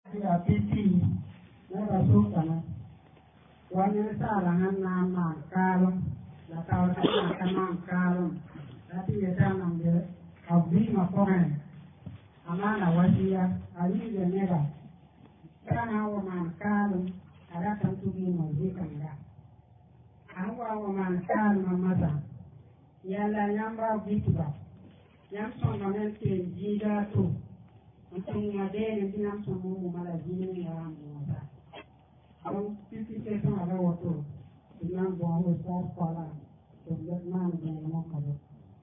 ya pipi na ba so kana wani sa la hanna ma kalo la ta ta kana kalo la ti ya ta nan de abi ma ko ne amana wasiya ali de nega kana wa man kalo ada kan tu bi mo ji kan da an wa man kalo mamata yala yamba bitba yam son manen ke jida to mutum ya dai ne yam son mu mala jini ya mu ta donc pipi ke son ala woto nan bon ho sa fala to man ne mo ka do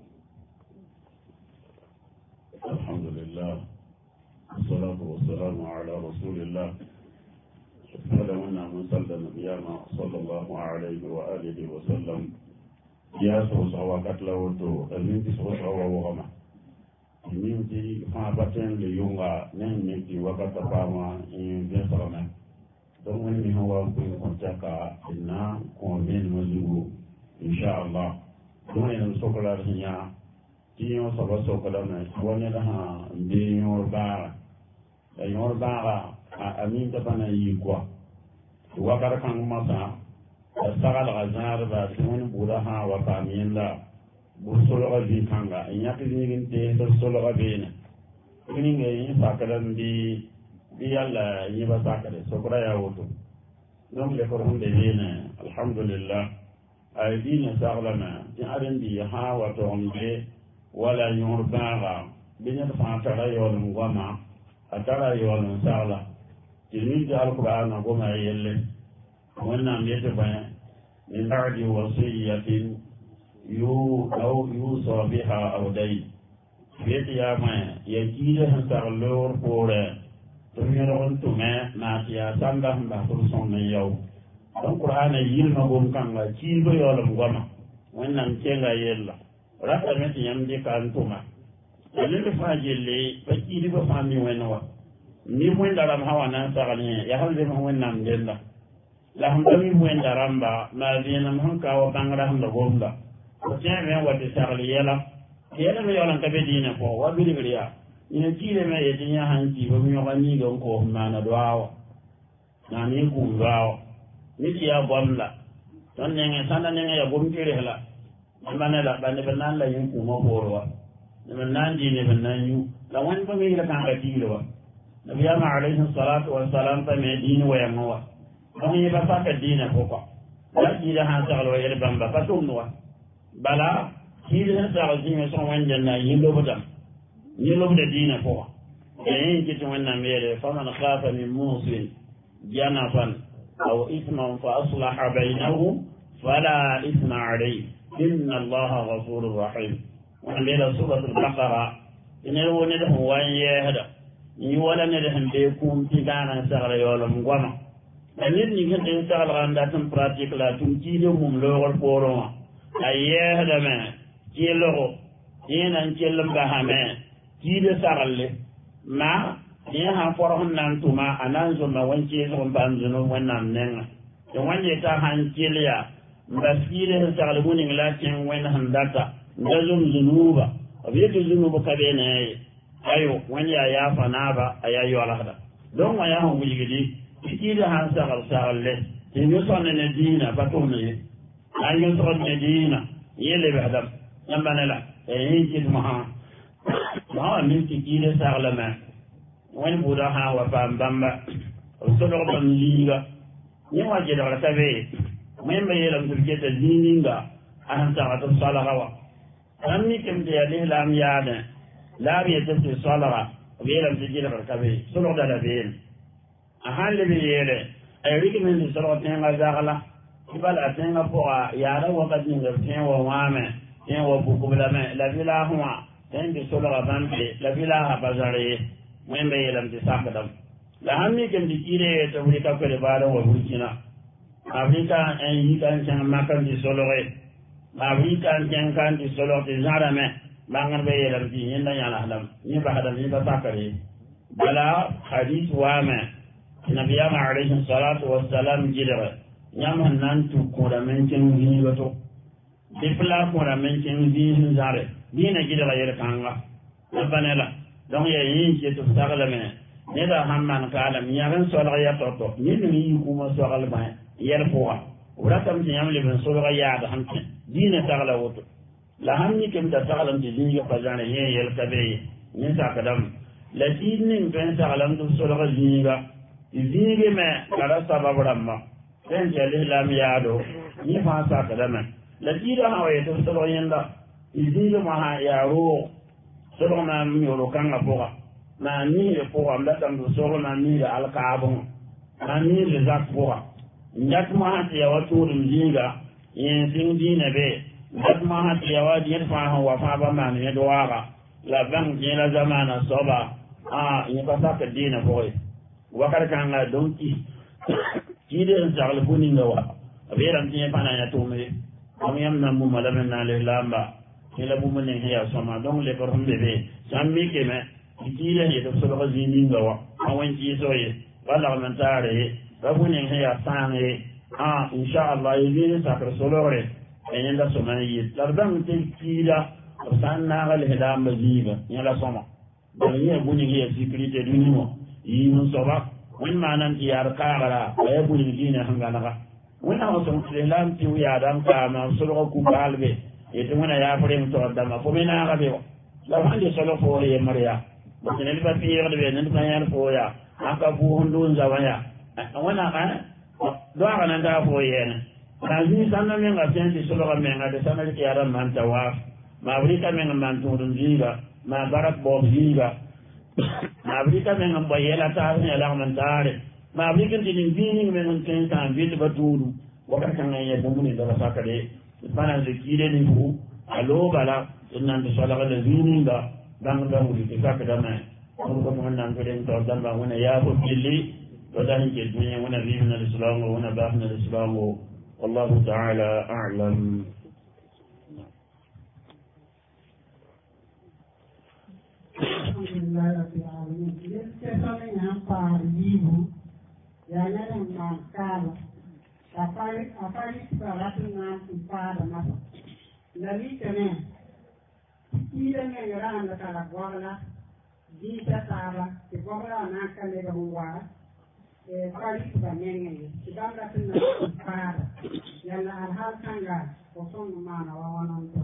alhamdulillah والصلاة والسلام على رسول الله هذا منا من صلى الله عليه وآله وسلم يا سوسا وكتلا وتو أمين سوسا ووهما أمين تي فابتن ليونغا نمي تي وكتا فاما إن بيسرنا دون من هو كون كونتاكا إنا كونين مزيو إن شاء الله دون أن سوكلا رهنيا تيون سبا سوكلا ما سواني لها بيور بارا بيور بارا أمين تبانا يقوى وكتا كان مسا sagal gazar ba tun buraha wa kamilla busolo ga bi kanga nyati ni te solo ga bena kini ngai sakalan di yalla yi ba sakale so kura ya wuto donc le ko hunde bena alhamdulillah ay dina saglana ti arin di ha wa to onde wala yor baga binya fa tara yolum goma atara yolum sagla ti ni alquran goma yelle wannan ne ta bayan من بعد وصية يوصى بها أو دين بيت يا ما يجيل هنسرلور فورا تميرون تما ما تيا سانغهم بحثر صن يو القرآن يل مقوم كانغا جيل يولم غما wannan kenga yella rata meti yamde kan tuma alele fajelle bakiri ba fami wenwa ni mo ndaram hawana sarani ya halde mo wennam della la hamdami mwen daramba ma bina mhanka wa bangara handa gomda ko teme wati sarli yela me yolan ka bedina ko wa bilibiriya ina jile me yetinya hanji bo mi yogani gon ko mana doawa na ni ku ngawa ni ya bomla ton nenge sanda nenge ya bomkire hela amana la bande banan la yin ku mo borwa ne banan di ne banan yu la wan ba mi la kan ka dilwa nabiyama alayhi salatu wa salam fa me dini wa yamawa donc il va pas faire dîner pourquoi là il a un sarlo yel bamba pas tout noir bala il a un sarlo dîner son wende na yilo bodam yilo de dîner pourquoi et qui sont na mere faman khafa min musil janafan aw ithman fa aslaha bainahum fala ithma alayhi inna allaha ghafurur rahim wa ila surah al-baqara ina woni de waye hada ni wala ne de hande kum tigana sarlo yolum goma amin ni ngi den sagal randa tan pratique la tum ci de mum logol poro aye hada me ci logo ina ci lamba hame ci de saralle ma ni ha poro nan tuma anan zo ma wanci zo banzo no wannan nenga to wanje ta han kiliya mbasire sagal mun ngi la tin wen handata ngazum zunuba abiyetu zunuba kabene ayo wanya ya fanaba ayayo alahada don wa ya hon gidi كثير عن سغل له يوصل للدينة بطولي أن يوصل للدينة يلي بهدم لما نلا ينجد معها ما من كثير سغل ما وين بودها وفام بامبا وصلوا بمجيغا يواجد على سبيل من بيلم تبجيت الدينينغا أهم سغل الصلاة أمني كم تياليه لام يانا لا بيتسي الصلاة ويلم تجيل على سبيل صلوا على بيل ahal bi yele ay rigi men di soro tenga zagala ibala tenga poa yara wakati ngi tenwa wame tenwa bukubla me la vila huwa tendi solo abambe la vila habazare mwembe yelam di sakadam la hammi kem di kire to wuri ka ko le baro wa burkina afrika en yikan sen makan di solo re afrika en kan di solo di zarame bangar be yelam di yenda yala hadam ni ba hadam ni ba sakare bala hadith wame nabiyama alayhi salatu wassalam jidara nyama nantu kura menken wiibato dipla kura menken wiin zare dina jidara yere kanga banela donc ya yin ke to sagala me ne da hamman kala mi yaran solga ya toto ni ni kuma sogal ba yer poa ora tam ni am le ben solga ya da hamti dina tagla woto la hamni kem da tagla ti dinga pajana ye yel kabe ni sakadam la dinin ben tagla dum solga dinga dinga me kala sababu ramma ben jale lam yaado ni fa sakadam la dira hawaye to solga yenda dinga ma ha yaro solga ma mi yoro kanga poa ma ni le pour am da tam do soro ma ni le alkaabon ma ni le zakwa ndat ma ha ya wato dum jinga yin sin dina be ndat ma ha ya wa din fa ha wa fa ba ma ni do wara la bang je la zamana soba ni ba sa ka dina boy wakar kan la donki ki de zagal buni ngawa be ram tin pa na ya to me am yam na mu malamen na le lamba ni la bu mun ne ya soma donc le ko rumbe be sammi ke me kila ye to solo zini ngawa awan ji soye wala man tare rabunin ya sange insha Allah yini sakar solo re yenda somani lardan te kila sanna gal heda maziba yala soma dan ye bunin ye sécurité du nimo yi mun soba won manan ti yar kagara ay bunin dina hangana ka wona o son lam ti ya dan ka ma solo ku balbe e to wona ya fure to dama fo mena ga be la hande solo fo ye mariya ne ba fiye da ne ba yan foya aka bu hundun zawaya wana ka do aka nan da foye ne na ji sanna men ga senti solo ga men ga de sanna ki ara man tawa ma brika men man tudun jinga ma barak bo jinga ma brika men ngam bayela ta ne la man tare ma brika din bini men on ken tan bil baturu waka kan ya bu mun da saka de bana de kire ni fu alo bala nan de sala ga bini ga dan dan wuri ke ka da mai ko ko mun nan gelen to dan ba wona ya ko billi to dan ke dunya wona bin al-islam wona ba bin al-islam wallahu ta'ala a'lam alhamdulillah rabbil alamin ke sale yan par yibu ya nan man kala afari para tunan para mas lali kene ila ne yara anda kala gwala di tara ke gwala na kale ga huwa kali ba nenge kidanga tuna para yalla arhal kanga ko son mana wa wanan to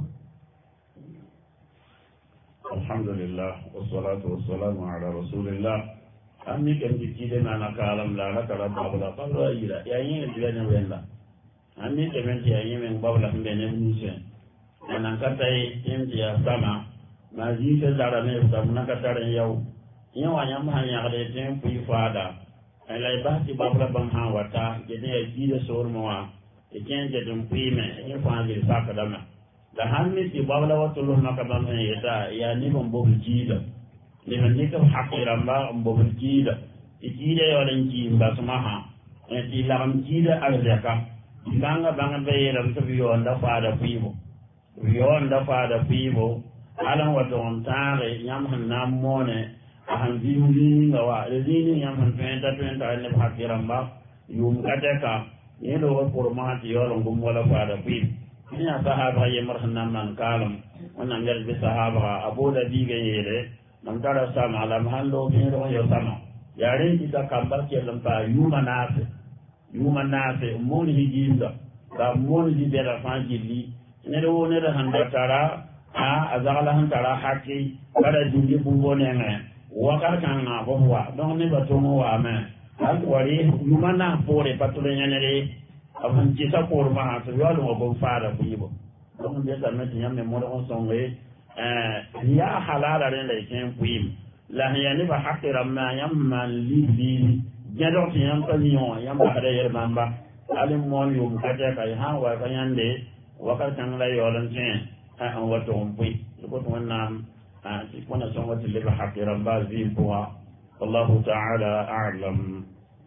alhamdulillah wassalatu wassalamu ala rasulillah ammi kan dikide na nakalam la nakala babla babla ila yayin diga ne wenda ammi kemen yayin men babla mbene musen nan katai india sama ma ji ta dara ne ta mun ka tare yau yawa nyam ha ya gade tin fu fada ai lai ba ti babla bam ha wata je ne ji da sor mowa e ken je dum prime e fa ji sa ka dama da hanni ti babla wato lo na ka bam ne yata ya ni bon bo ji da ni man ni ka hakira ba bo ji da ji da yo len ji ba sama ha e ti la am ji da arzaka banga be ram to biyo nda fada fibo yon da fada fibo alan wato on tare nyam han namone han zini ngawa zini nyam han penta ne hakiramba yum kadeka yelo ko por ma ti yolo ngum wala fada fibo ni sahaba ye marhan man kalam wannan ngal bi sahaba abu da biga yele man tara sama ala mahando bi ro yo sama yare ti ta kambar ke lampa yuma nafe mon hijinda ka mon hijera fanjili ne do ne da handa tara azala han tara hakki kada dingi bumbo ne ne wakar kan na bobwa don ne batomo wa me al wari yumana fore patule ne aban jita por ma to yalo go fara bibo don de ta meti nyame mo on songe ya halala ne le ken puim la ya ne ba hakira ma yamma libi jado ti yam ta nyon yam ba da yer bamba alim mo yum kata kai ha wa kanyande wakar kan la yolan ken an wato on pui ko to nam ti kona songo ti le ba hakira ba zi poa wallahu ta'ala a'lam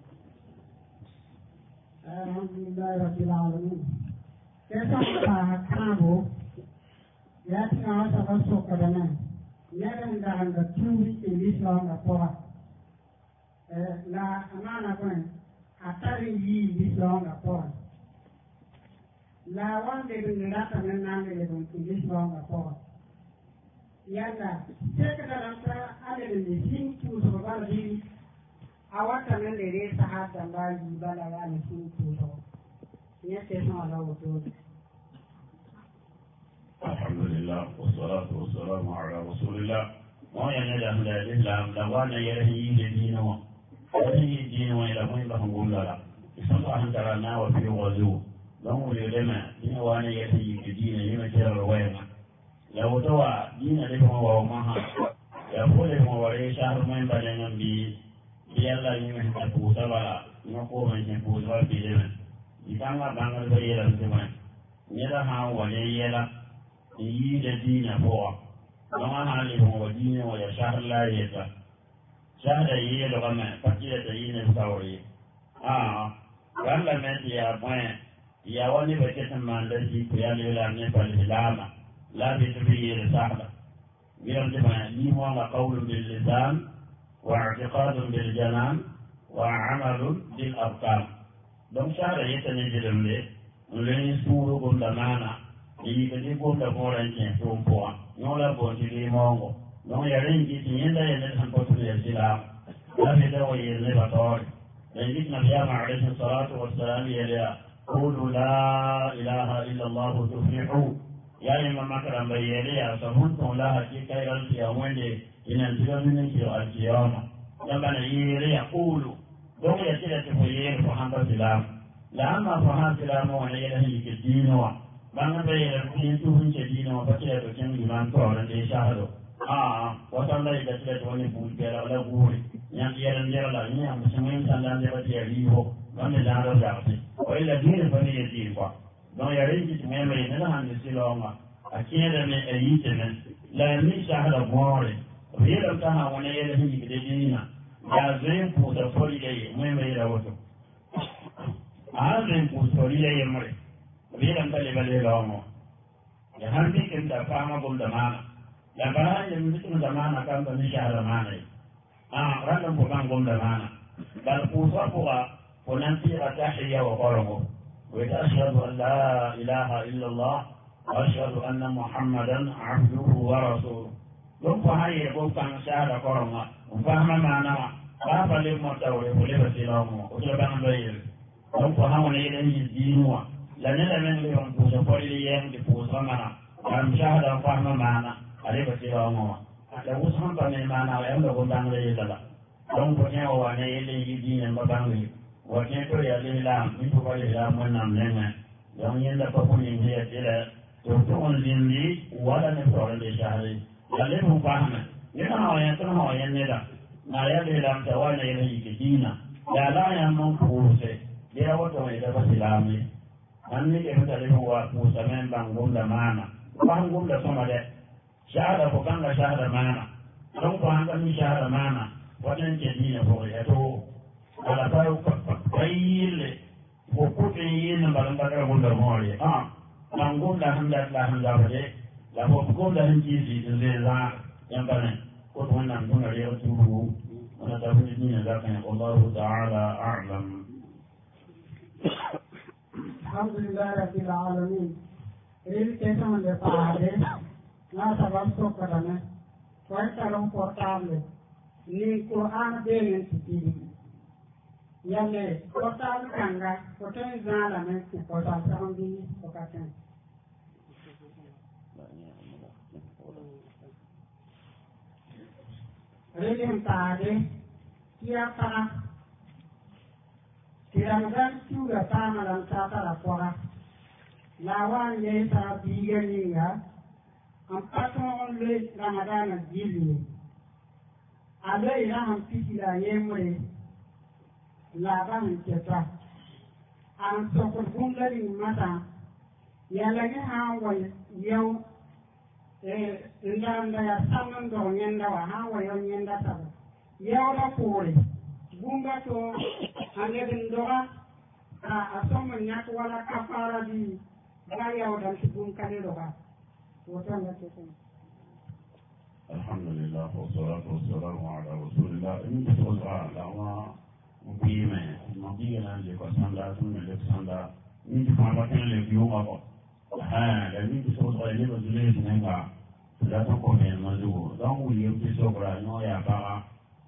alhamdulillah rabbil alamin kesa kabo ya tuna wata wasu kadana yaran da an da tuwi ke islam da poa la amana kwen atari yi islam da poa la wande bin rata nan nan le don islam da poa yalla sai ka da ta ale bin sin tu so ba di awata nan da dai sahaba ba yi bala ya ne sun tuto ne ce sama da wato alhamdulillah wassalatu wassalamu ala rasulillah wa ya ne da islam da wannan yayi da dino yayi dino ila mun ba ngum la isan ba han tara na wa fi wazu don mu yele ma dino wane yayi da dino yana kira wayma ya wutawa dina da kuma wa maha ya kole mo ware shahar mun ba da nan bi yalla ni men ta puta bala no ko men ni puta ba bi le itanga bangal ba yela se man yela ha wale yela yi da dina ko no ma hali mo wadine wa ya shahar la yeta shahada yi da kama fakira ta yi ne sauri wala men ya point ya wani ba ke man da shi ko ya le la ne fa lama la bi tabi sahaba biyan ta ni mo ma qawlun bil lisan واعتقاد بالجنان وعمل بالأركان دونك شهر يتنجلم لي لن سورو قم دمانا يكدي قم دمورا نشوم بوا نولا بوتي لي مونغو نو يرين جيتي يندا يندا سنبوتو الإسلام لا بدو يلي بطور لنجيك نبينا عليه الصلاة والسلام يلي قولوا لا إله إلا الله تفلحوا يا إمام مكرم بيلي فهمتم لها كي كيرا في يومين إن الجبن في القيامة لما يري يقول دون يسيرة فيير فهم السلام لما فهم السلام ونيله الدين بان بين الدين تون الدين وبكية كم يمان كورن يشهدوا وصلى إلى سيرة ونبوج بلا ولا بوري يان يرلا يان مسلمين سندان جبتي يريه من جارو جارتي وإلا دين فني يدين قا دون يري جت ميمري نلهم السلام أكيد من أيت من لا يشهد بوري ويلم تها ونيله الدين ya zai kusa fori da yi mai mai rahoto a zai kusa fori da yi mai bilan kalibale da wani da har bikin da fama gum da mana da bara yin bikin da mana kan da nisha da mana yi ranar bukan gum da mana bal kusa kuwa kunan tira tahiyya wa qarabu wa ashhadu an la ilaha illa allah wa ashhadu anna muhammadan abduhu wa rasuluhu don ko haye ko kan shahada koroma fahma mana ba ba le mo tawre ko le basira mo o to ban bayir don ko ha wona yelen yi dinwa la ne la men le on ko so ko le yen de ko so mana kan shahada fahma mana ale basira mo ala wusan ba me mana ya ndo ko ban le yela don ko ne o wane yelen yi dinwa ba ban le wa ne to ya le la min to ba le la mo nam ne ne don yenda ko ko ni ne ya to to on lindi wala ne to le shahada lalle mun fahimta yana hawayen sun hawayen ne da na ya da lamta wani yanayi ke dina da layan mun kusa ya wata mai da basilami an ne ke mutane wa kusa men ban gumda mana ban gumda sama da shahada ko kan shahada mana don ko an kan shahada mana wannan ke dina ko ya to ala ta kayyile ko kudin yin balan bakar gumda mori ban gumda handa ba dai la ko ko da hin ji zai za yan bane ko wannan mun da ya tubu wannan da mun yi da kan Allah ta'ala a'lam alhamdulillah rabbil alamin il ke sama da paade na sabab to kadane ko ta ron portable ni Qur'an de ne tidi yalle portable kanga ko tan zala ne ko ta sambi ko ka tan Regen taade kia para kirangan juga sama dan sata rapora lawan ye sa bigani ya ampaton le Ramadan jili ada ila hampitila yemre laban keta an sokor bungari mata yalagi ha wa yau ndanda ya sanan do nyenda wa hawa yo nyenda saba yawla pore gunga to ande den doga asoma nyak wala kafara di ga yaw dan gun kane doga to tan la to alhamdulillah wa salatu wa salamu ala rasulillah in to za lawa mbime mabigana le ko sanda tun le sanda ni ko ma tan le biyo ma ko da ni to so le ko zule ni nga da to ko ne ma du donc oui un petit sobre no ya para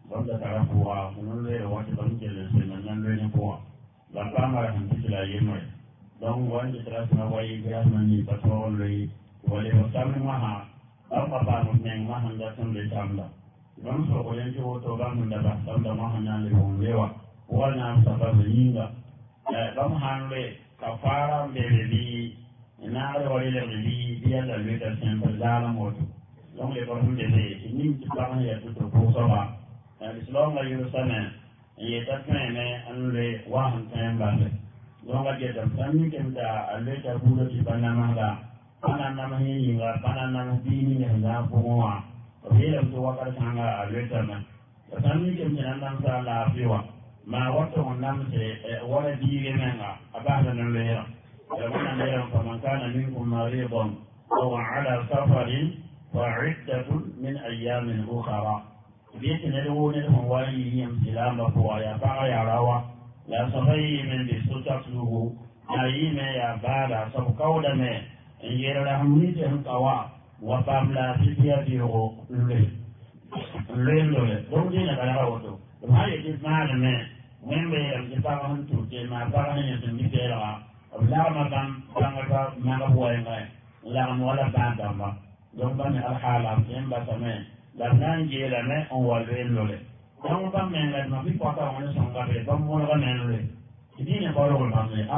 wanda tara kuwa kun le wata ban ke le sai nan le ne kuwa la pama la hanti la yemre donc wanda tara na wayi ga nan ni patron le wale ko samu ma ha dan papa mun ne ma handa tan le tamla don so ko yanke woto ba mun da ba tamla ma hanya le won lewa wala sababu yinga dan hanle kafara mbele bi na ala wale le bi bi ala le ta sempre dala moto donc le problème de ni tu parles ya tout pour ça va l'islam la yo sana et ta mais an le wa han tan ba le donc la dia tam tan ke da ale ta bu ti banana da banana ma ni nga banana ma bi ni nga na po wa re to wa ka tanga ale ta na tan ke nan nan sa la fiwa ma wato wannan se wala bi ge menga abada nan le ya wala nan le fa man kana minkum maridan aw ala safarin فعدة من أيام أخرى بيتنا لون الهوائي يمسلام بقوايا فغيا روا لا صفي من بسوتكله نايم يا بالا سبقود ما إنجير لهم نيتهم كوا وفاملا سيتيا بيرو لين دون دينا كلا وتو ما يجيب معنا من بيرم جبارهم توتي ما بارهم يسمي بيرا لا ما بام ما بقوايا لا ولا بام donc ba me alhala yamba tame la nangi la me on wa le lole donc ba me la ma bi ko ta on so ngabe ba mo la me lole idi ne ba ro ba me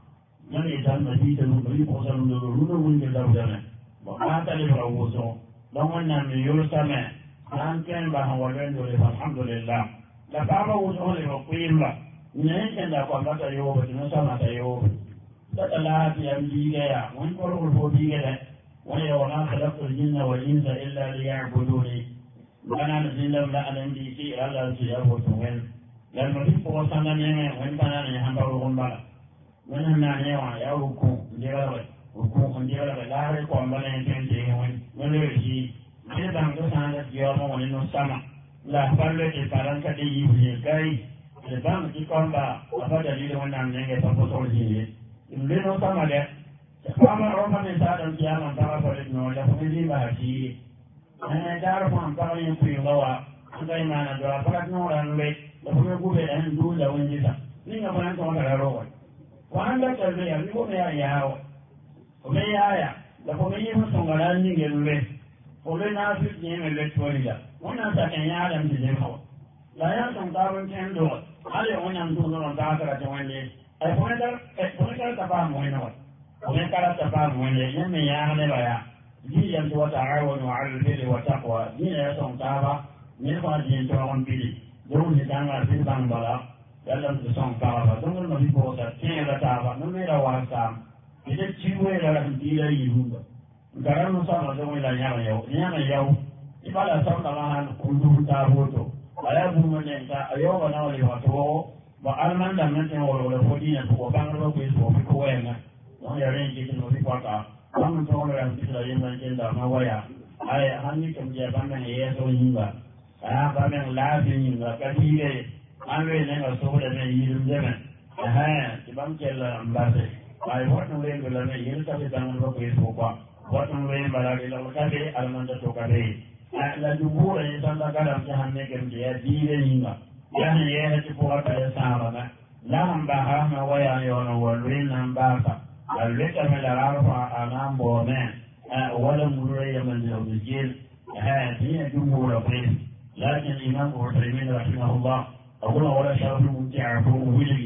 man e dan ma di te no bi ko sa no no won ke da ba me ba ta le ba wo so donc on na me yo sa me an ken ba ha wa le lole alhamdulillah la ba ba wo so le ko yimba ne ken da ko ba ta yo ba no sa ma ta yo da la ti am di ga ya won ko ro ko di ga de وما خلقت الجن والإنس إلا ليعبدوني وأنا نزل لا أندي شيء ألا سيعبدون لما في قوسنا نعمة وإن كان يحملهم بلا من هنا نعمة يا ركوع ديرة ركوع ديرة لا ركوع بلا يمكن تيجون من يجي من بعد سنة يوم ونحن سما لا فلت الفرن كذي يبني كاي لبام تكون با أبدا دليل ونحن نعمة فبصور جيل لأنه سما ده فما رفع من سادة القيامة انتظر فلتنو لفمدين بهشي أنا تعرف أن تغني يمكن الله أنت إيمان الدعاء فلتنو لأنه لفمدين بأن دول لون جيسا لين فلن تغنى الروح وأنا تلبية لكم يا إياه ومن يايا لفمدين مسنغلان نيجل له ومن نافذ نيم اللتولي وانا سكن يعلم تجيبه لا يمكن طابن كان دول هل يغنى أنتظر أن تعثر جواني أي فمدين تفاهم وينوي ومن كانت تفاهم من يجمع يعني بيا دين وتعاونوا على البر والتقوى دين يسون تابا من فاجين تورم بيدي دون هتانا في بانبلا يلم تسون تابا دون ما في بوسا كين لا تابا نميرا وارسام إذا تشوي لا تدير يهود كلام نصام دون لا ياما يو إبلا سام لما كندو تابوتو أيا بومن ينتا أيوة ناولي واتو وألمان دمنتين ولا فودين فوق بانغلو كويس فوق كوينا don ya rin jikin wani kwaka wannan tsawon da yanzu da yin zancen da na waya ai hannun kan je ban nan ya so yin ba a ban nan lafin yin ba kadi ne an rai ne ga so da ne yi dum jama ki ban ke la ambase ai wannan rai da ne yin ta da nan ba ko so kwa wannan rai ba da la ka be alman da to ka be la jumhur ne san da kada ta hannun kan je ya di ne yin ba yani ya ta ko ta ya sa ba la ba ha ma waya yo no walin nan ba ka الذكر من العرفة أمام بومان ولا مرية من الوزجيل هذه جمهور القيم لكن الإمام عثيمين رحمه الله أقول ولا شرف الممتع فوق وجهي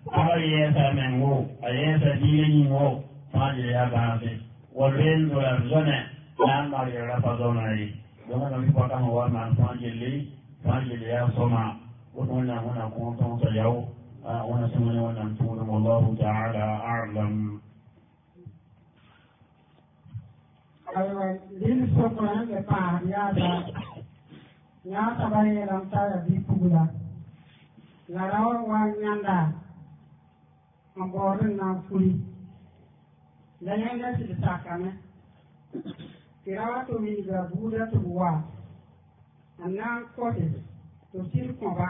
أرياتا من هو أياتا ديني هو فاجر يا باسي والبين ولا الزنة لا ماري رفضون عليه لما نبي فقط هو من فاجر يا صمع وقلنا هنا كنتم سيو ونسمعني ونمتون والله تعالى أعلم Lili sokoran ke pa ya tabari lam ta di pugula la rawa wa nyanda amborin na fuli la nyanda si sakane kirawa to mi ga buda to wa anan kote to sir ko ba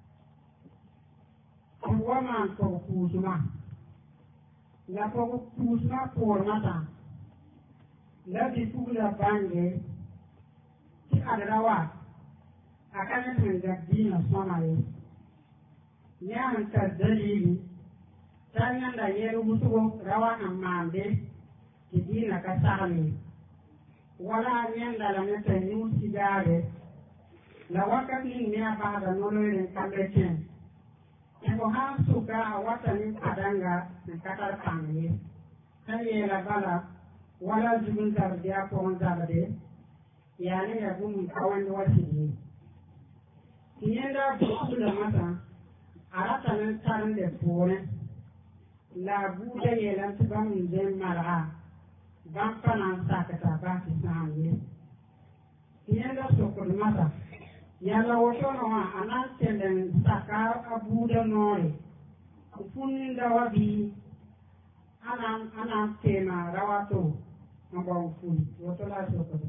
ko wa man ko kusuma la ko kusuma por mata la di pugula bange ti adarawa akan min da dina somaye ya han ka dalili tanyan da yeru musugo rawana mande ki dina ka sahani wala nyanda la meta ni sigare la wakati ni abada nolore kambeten ko ha suka watani kadanga katar pangi taye la bala wala jubun tarbiya ko zabade yani ya gum kawan wasi tienda bukula mata arata nan taran de pore la bude yelan tibam zen mara ban kana sakata ba ki sanye tienda sokol mata yala wotono anan tenden saka abuda nore kufuninda wabi anan tema rawato mabau funi wotola sokol.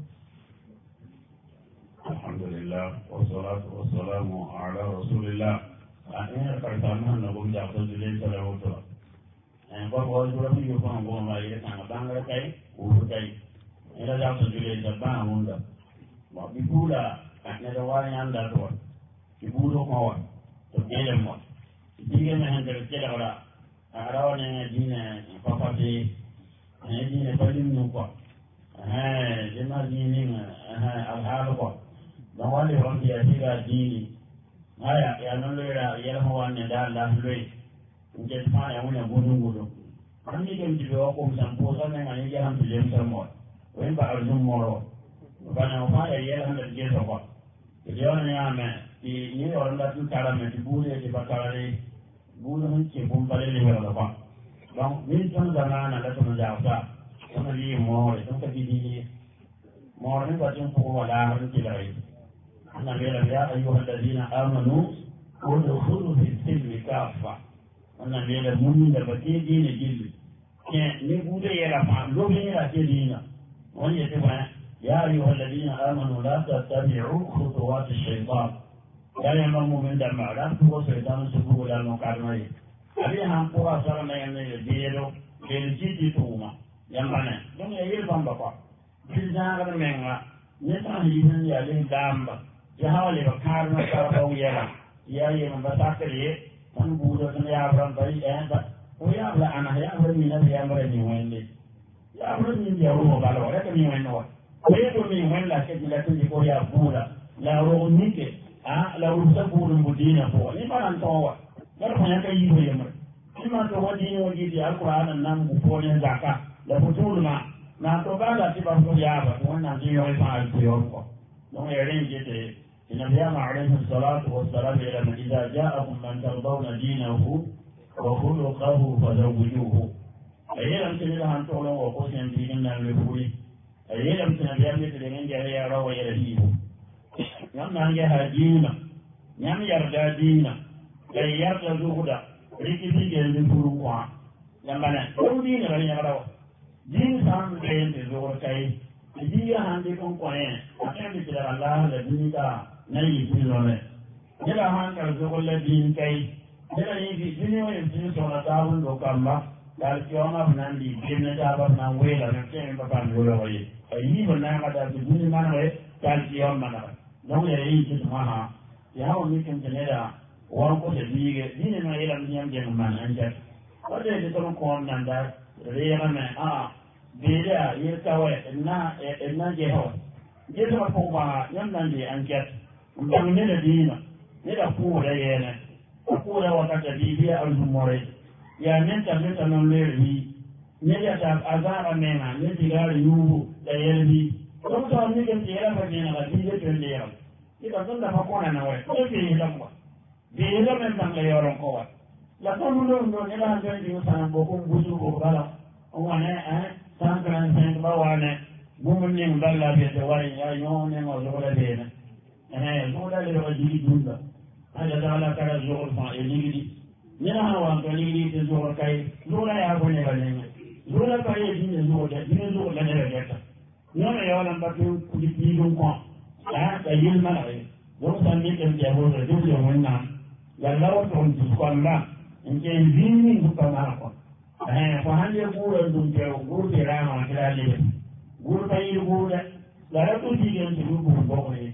Alhamdulillah wassalatu wassalamu ala rasulillah. Ina kartama na gum da ko dile salawatu. Ba ko dura mi yo ko ngo ma ire kan bangara kai uru kai. Ina da ko dile da ba hunda. Ba bi kula ne da wani anda to. Ki buro ko wa. To gele mo. Dige me han da ke da wala. Arawa ne dine papa de ne dine balim nu ko. Jema dine alhaal ko. Don wani wani ya shiga dini haya ya nolera ya hawa ne da Allah loi nje fa ya wona gudu an ni dem dibe ko san po san ngani ya han bilem samo wen ba arjum moro bana fa ya han da je so ko yo ne ya me ti ni oran da tu kala me ti bule ti bakare bulu hun ke bum pale le wala ba donc min tan da na da to da sa on li mo re to ka di mo ne ba tin ko wala han ti lai أنا يا أيها الذين آمنوا ادخلوا في السلم كافة أنا مؤمن بكيدي نجيل كان نقول يا رفع لو هي كيدينا ويتبع يا أيها الذين آمنوا لا تتبعوا خطوات الشيطان لا يمر من دم لا هو الشيطان سبوع المكرمين أبي هم قرأ سرنا يعني الديرو كالجيتي توما يمانا دم يجيل بامبا كذا منها نسمع يجين يالين دامبا jahawale ba karna karbaw yela yayi man basakare man budo tan ya bran bari ba o ya bla ana ya bran ni na ya mara ni wende ya bran ni ya ro ba lo ya ni wende wa o ya to ni wenda ke dila to ko ya bula la ro ni ke la ro sa bulu mudina ko ni faran to wa dar ko ya kai yi ho yamar ima to wadi ni wadi di alquran nan bu ko ne zakka la butulma na to ba la ti ba ko ya ba wannan ji yo fa al ko no ya rin je te النبي عليه الصلاة والسلام إلى إذا جاءكم من ترضون دينه وخلقه فزوجوه أيلم تنبه أن تعلم وقسم ديننا للفولي أيلم تنبه أن تلمين جهة روى يرهيه يم نانجها دينا يم يرجى دينا كي يرجى زهدا ركبي جلد فروقا يمنا لو دين غني يغروا دين سام كين تزور كي دين هندكم كوين أكيد تلا الله لدينك nayi tilone jela hankal zogolle din kay jela yi dini o yin so na tawun do kamba dal ki ona nandi dinne ta ba na wela na ken ba ban wala wayi ayi ba na ma da dini man we dal ki on mana no ye yi ti ma ha ya o mi ken tenera wa ko de dige dini na ila nyam de man anja o de de to ko nan da re na me bida yi tawe na je ho je to ko ba nyam nan di anja ndang ne da dina ne da ku da yana ku da wakata bibiya al-jumhuri ya men ta non lerbi ne da ta azara mena ne digari yubu da yerbi ko to ni ke tira ba ne na bibiya to ne ya ni ka son da fa kona na wai ko ke yi lamba bi da men ban le yoron ko wa la ko mu ndo ne la ga di sana bo ko buju ko bala o wane san kan san ba wane bu mun ne mballa be de wari ya yo ne mo zo la be ne مولا لرجل دولة هذا تعالى كذا زور فاعلين نحن وانتوني تزور كاي زورا يا بني بني زورا كاي دين زور لنا رجعت يوم يوم بكون كليدون كون كايل ملاي يوم سامي كم جابوا رجل يومنا يلا وتون تسكولا إن كان ديني بكما كون فهل يقول أنتم تقول بيراما كلا ليه قول كاي يقول لا تقول تيجي تقول بقولي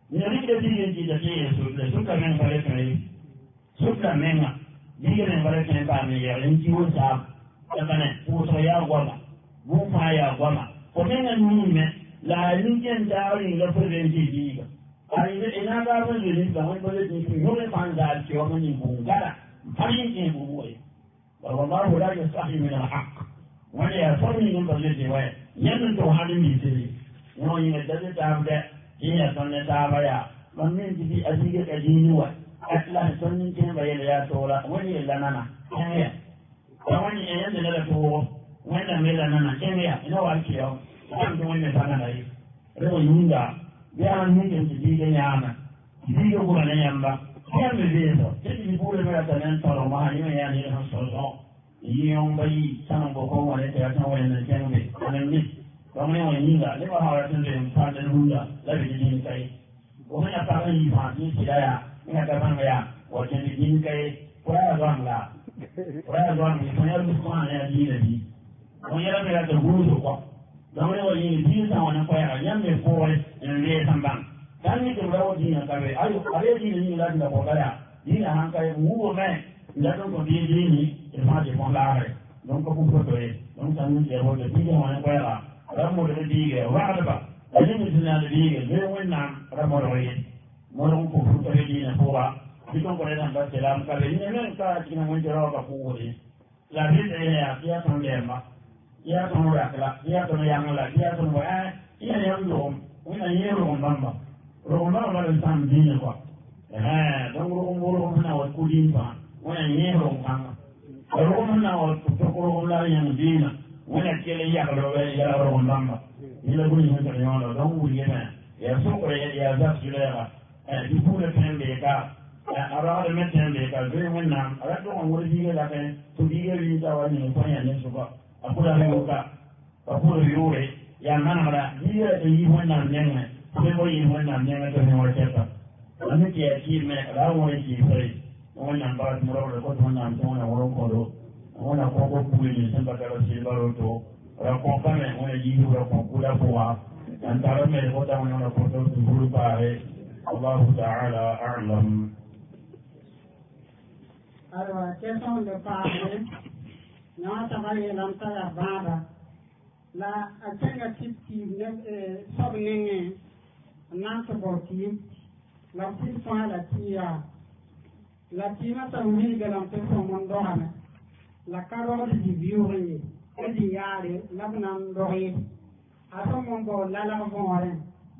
ni rike dige ji da ke su ka men bare kai su ka men dige men bare kai ba mi ya in ji wuta da bane ko to ya gwama bu fa ya gwama ko men ni me la ningen da ri ga fure ji diga ai ina ga ban ji da wani bare ji ki hore fan da ki wa mun bungara har yin ke bu wai wallahu la yastahi min al-haq wani ya farni yin bare ji wai yan to halin mi sai no yin da ta da yin sonne ta baya man min ji azige ka dini wa atla sonnin kin baye ya tora wani illa nana kenya wani yan da la to wanda me la nana kenya ina wa kiyo kan to wani sana dai rewo yinga biya ni kin ji ga nyama ji ga ko na yamba kan me be so ti bule me ta nan toro ma ni me ya ni han so so yiyon bai sanan bo ko wale ta ta wani nan kan be nan ni wani wani yinga le ba hawa tun da fa da hunda la be ji kai ko ya ta kan yi fa ni ya ina ga ban ya wajen ji kai ko ya zan la ko ya zan ni ko ya lu ko ya ji da ji ko ya me da guru ko don wani ji ta wani ko ya yan me ko wai in le san ban dan ni da rawo ji na ka be ayo are ji ni la da ko ga ni na han kai mu go me da don ko ji ni e ma je ko la re don ko ko to e don san ni je ho de ji wani ko ya ramo da dige wa ba ani ni na da dige le wannan ramo da wai mo ron ko fu to di na ko ba di kon ko ran ba selam ka le ni men ka ti na mo jero ka fu ni la bi de ya ya ton le ma ya ton ra la ya ton ya la ya ton wa ya ya ndo ni na ye ro mbamba ro mbamba le san di ni ko don ro na wa ku di ba wa ye ro mbamba ro na wa to ko la ya di na wani kele ya kalo ya ro mbamba ila buni hanta ne wala don wuri yana ya so ko ya za su lera di pure tembe ka ara da metembe ka zai wannan ara to an wuri diga da kai to diga wi da wani ko ya ne so ba akura ne ka akura yure ya mana mara diga da yi wannan ne sai ko yi wannan ne ka ne wa ta an ke ya ki me ra wani ki sai wannan ba mu ro ko wannan to wannan wurin ko do wana koko kuili samba kala silbaro to rakonka me wana jidu rakonkula kuwa antara me kota wana koto tuburu pare Allahu ta'ala a'lam. Alors, question de parler, non, ça va y lancer la bande. La alternative sobnenge nantoborti, la petite fois la tia sa oui de l'entreprise mondone. La carotte du vieux et du yare, la banandore, à son moment, la lavore,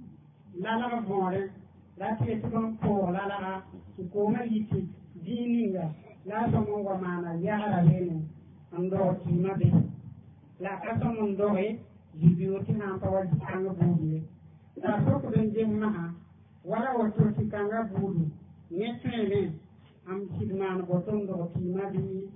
la pièce pour la comme yiti, dininga, la son mana, yara lene, andor qui m'a dit. La casson doré, du vieux qui n'a pas dit qu'un boudé. La soque de Jemma, voilà autre qui kanga boudé, n'est am sidman boton do qui m'a dit.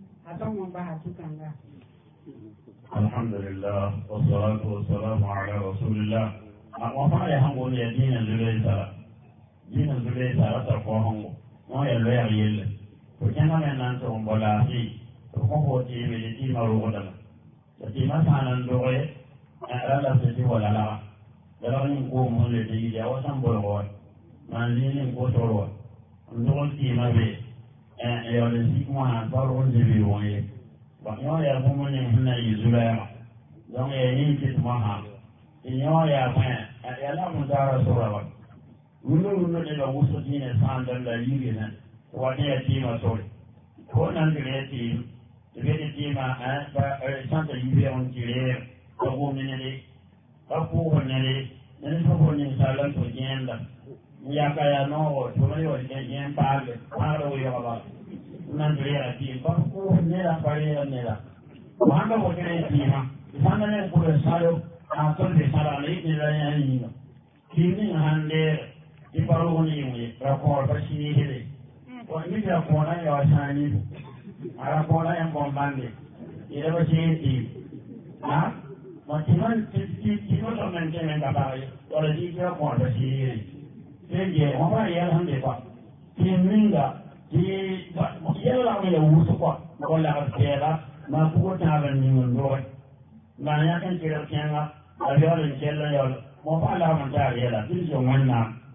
الحمد لله والصلاة والسلام على رسول الله. وما يهمون يا دين الزبير دين الزبير تقوهم ما يلوي يل. وكما من أنتم بلاسي فهو تيم التيم الرغدم. التيم مثلا دوغي ألا تسي ولا لا. لكن يقوم الذي جاوزهم بالغور. من لين قصور. نقول تيم به. ya le sikma baro de biwoye ba yo ya ko mun ne na yuzulama don ya yin kit maha yo ya fa ya la mun dara sura wulu de la wuso dine san dan la yiri na wa ne ti ma sori ko nan de ti de ti ma ba san da yiri on jire ko mo ne ba ko ne ne ko ne salan to jenda ya kaya no to yo yen palle aro yo ba nan dure ti ba ko ne la pare ne la wanda mo ne ti ma wanda ne ko salo a to de sala ne ti la ya ni ki ni hande ti paro ni mu ra ko ba shi hele ko ni da ko na yo sani ara ko na en bombande ire ba shi ti ha ma ti man ti ko to men ke men ka ba yo le ti ko ba shi hele je wama ya hande ba ti minga ti yalla ma ya wusu ko wala ka kera ma ko ta ban ni mun do ma ya kan kira kenga a yo le kella yo mo ba la man ta yalla ti jo wanna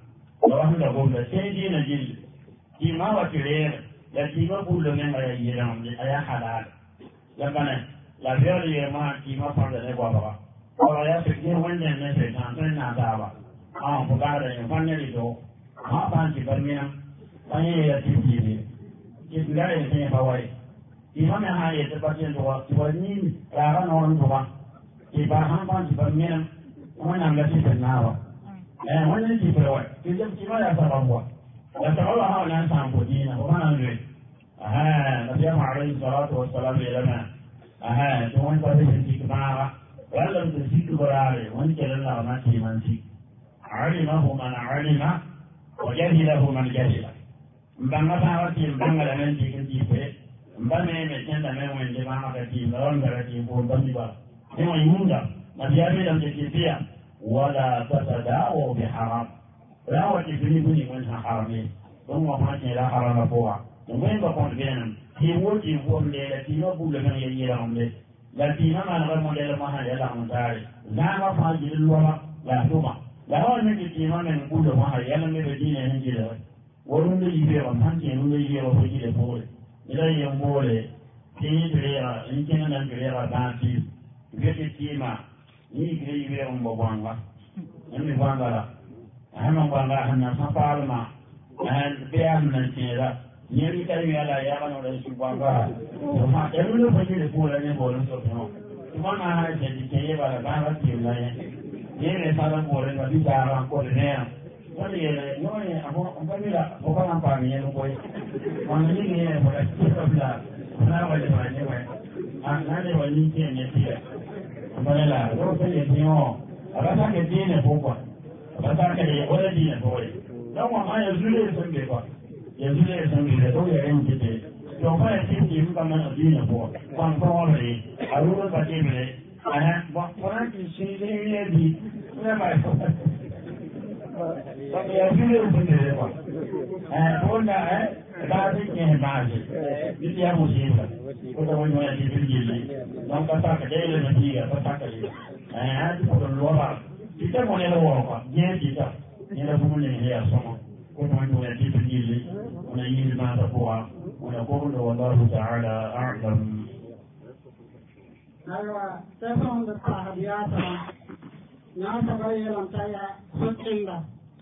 وهم لهم لسيدين جل كما وكرير لكما كل من يجيرهم أي حلال لكن لا بيري ما كما فرد نبوا ولا يفكر وين الناس كان نادابا بقعد يفنن لدو ما فانتي برمينا فني يتيجي كيف قال يسمي فواي كما من هاي تبتين دوا توانين راغا نون دوا كيف هم فانتي برمينا وانا ملتي سناوا وانا تي فواي كيف كما يسمعوا يسمعوا هؤلاء سامبودين وما نقول نبي عليه الصلاة والسلام لما تون فتح كما ولم تسيك براري وانت لله ما تيمانسي علمه من علم وجهله من جهل mbanga ba ti mbanga la men ti kin ti pe mbame me tenda me wen de ma ka ti ron ga ti ko bambi ba ne mo yunda na biya me lam ti pia wala tatadawu bi haram la wa ti bini bini wen harami don mo ma ti la harama ko wa wen ba ko ben ti wo ti wo le la ti no bu le men ye ye la omle la ti na ma na mo le la ma ha ya la on tare na ma fa ji lu ma la tuma la wa ne ti ma men bu le ma ha ya la me be dine ne ji la ورون يبيع وانتين ورون يبيع وفجيل فول إذا يومول تيجي تريا إن كنا نتريا بانتي بيجي تيما يجي يبيع ومبوانغا إني بانغلا أهم بانغا هنا سفال ما أهم بيع من تيرا يجي كلمة لا يابان ولا يسوبانغا وما كلمة فجيل فول أنا بقول سوبنا ثم ما هاي تيجي تيجي بلا بانغا تيولا يجي سالم بقول ما بيجارا بقول wani yoni abo ngamila bokana pami yenu boy wani ni ne bola tsabla na wale wani wani nane wani ke ne tira mbala ro se ne timo abata ke dine bokwa abata ke wala dine boy dan wa ma yazule san be ba yazule san be do ya ren kite to fa ya tinki mu kama dine bo kan ko wale aruro ka tibele ba kona ki shi ne bi na ba يجوز بالنسبة قلنا بعد كده بعد دي مصيبة كده وين يجي بالجيل لو كتاك ده النتيجة كتاك ده هذا كله الوضع kita boleh lawan dia kita dia boleh dia sama كده وين يجي بالجيل ونجي ما تقوى ونقول والله تعالى أعلم أيوة تفهم بالصحابيات ناس غيرهم تايا سوتشندا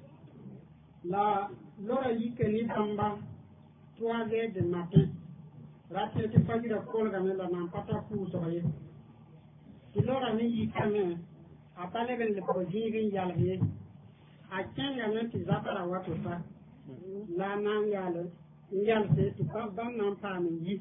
la lora yike ni bamba toile de matin raté te fajira kolga mela nan pata ku so ye ti lora ni yike me apale ben le projiri yalhe a chen ya nan ti zakara wato sa la nan yalo yal se ti pa ban nan pa mi yi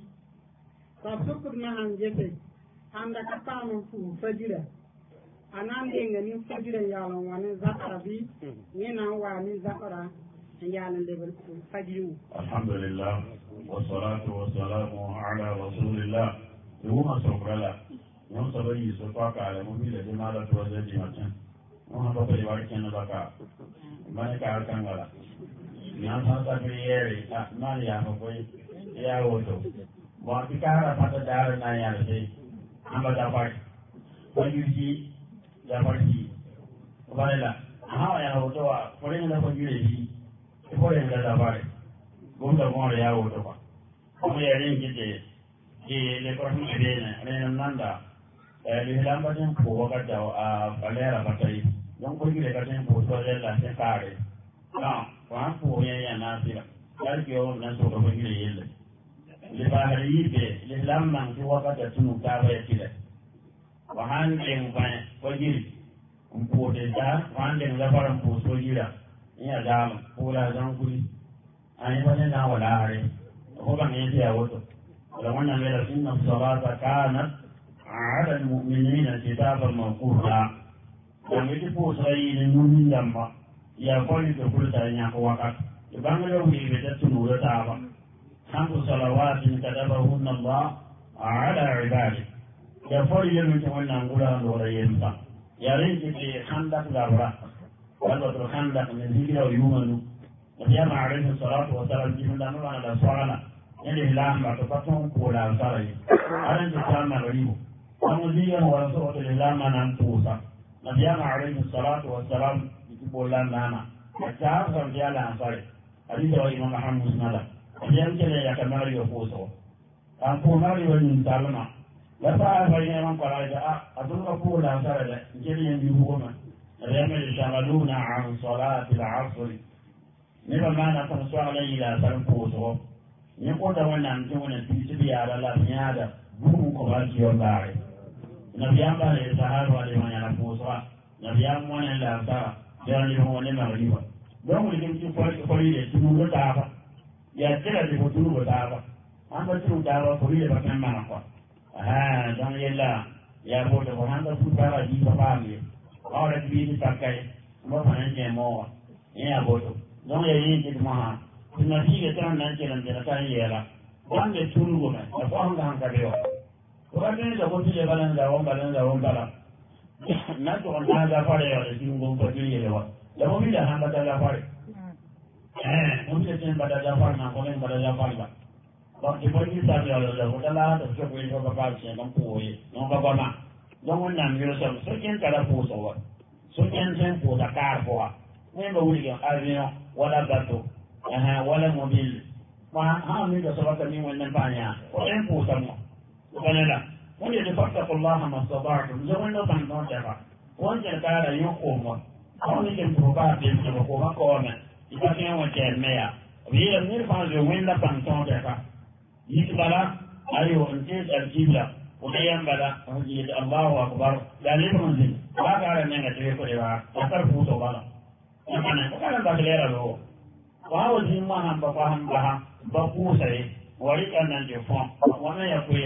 ta sukur na han jete anda ka pa no fu fajira anan de ngani fajira yalon wani zakara bi ni nan wani zakara yalan de fajiru alhamdulillah wassalatu wassalamu ala rasulillah yuma sokrala yum sabai so ka ala mo mi le mala to de di matin mo ha ba pare war ken baka mane ka kangala nan ha ta yeri na ya mo ko ya woto mo ti ka pata dar na ya le amba da pa ko yuji ya parti wala ha ya woto wa ko ne na ko yiri ko ne da bare gunda mo ya woto ba ko ya rin kite le ko ni ne nanda le lamba den ko waga da a balera batai don ko gire ka den ko so la se kare na wa ko ya na sira yar ki o nan so ko gire yelle le ba hari be le lamba ko waga da tunu ta ba kile wa han den ko gire ko de da han den la faran ko so gira ina da ko la zan kuli ai ba ne na wala hare ko ban yi ya wato wala wannan mera inna salata kanat ala almu'minina kitaban mawquta dan yi ko sai ne nunin damma ya kwani to kulta nya ko wakat ibangalo wi be da tunu da ta ba khamsu salawatin kadabahunna Allah ala ibadi ya fari ne mutum wannan gura da yinsa ya rinki ke khandak labra wala to khandak min hijra yumanu Nabi alaihi salatu wa salam ji mun ana da swala ne lillahi ma to paton ko la sarai aran ji sama ribo amu liyan wa rasul lillahi ma nan pusa Nabi alaihi salatu wa salam ji bolan nana ta ga ya la fare ali da imam Muhammad nala yan kele ya kamar yo fuso an ko mari wani talma la fa fa ne man kwara da abun ka ko la fare da kele yan biyu goma رمل شغلون عن صلاة العصر نبا ما نقص على إلى سنفوسه يقول وانا نجونا تيسبي على الأبنيادة بوم قبات يوم باري نبيان باري الصحابة لمن ينفوسها نبيان وانا الأبصار جان لهم وانا مغريبا دون لكم فريدة تنو لتعبا يأتلا لفتنو لتعبا أما تنو تعبا فريدة بكم ما نقوى دون يلا يا بوتا وهذا فتارا جيسا فامي ahora viene para acá, vamos a ver qué moa, ya voto, no le viene que maha, si no sigue tan nanche la de la calle era, cuando es un lugar, la forma han cambiado, por aquí no se puede llevar en la bomba, no se puede nada para el single partido lleva, la movida han batallado la pared, un se tiene batallado para no poner batallado para porque por aquí salió la batalla, se puede ir para acá, se no puede, no va para más. Don't want them yourself. So can't tell a post over. So can't send for the car for. Remember, William, as you know, what I've got to. What a mobile. How many of us are coming when they're buying? Or then post them. When you depart of Allah, must have barred them. The windows and not ever. Once you're tired of your home, how you can provide them to the home corner. If I can't want to mayor. We have never found the window and not ever. Yitbala, I will insist and keep up. وكيان بلا الله أكبر لا لمنزل لا قال أنك تريد إلى أكبر فوضى وكان بغير له وهو زمان هم بفهم بها بقوسه ولك أن الجفون وما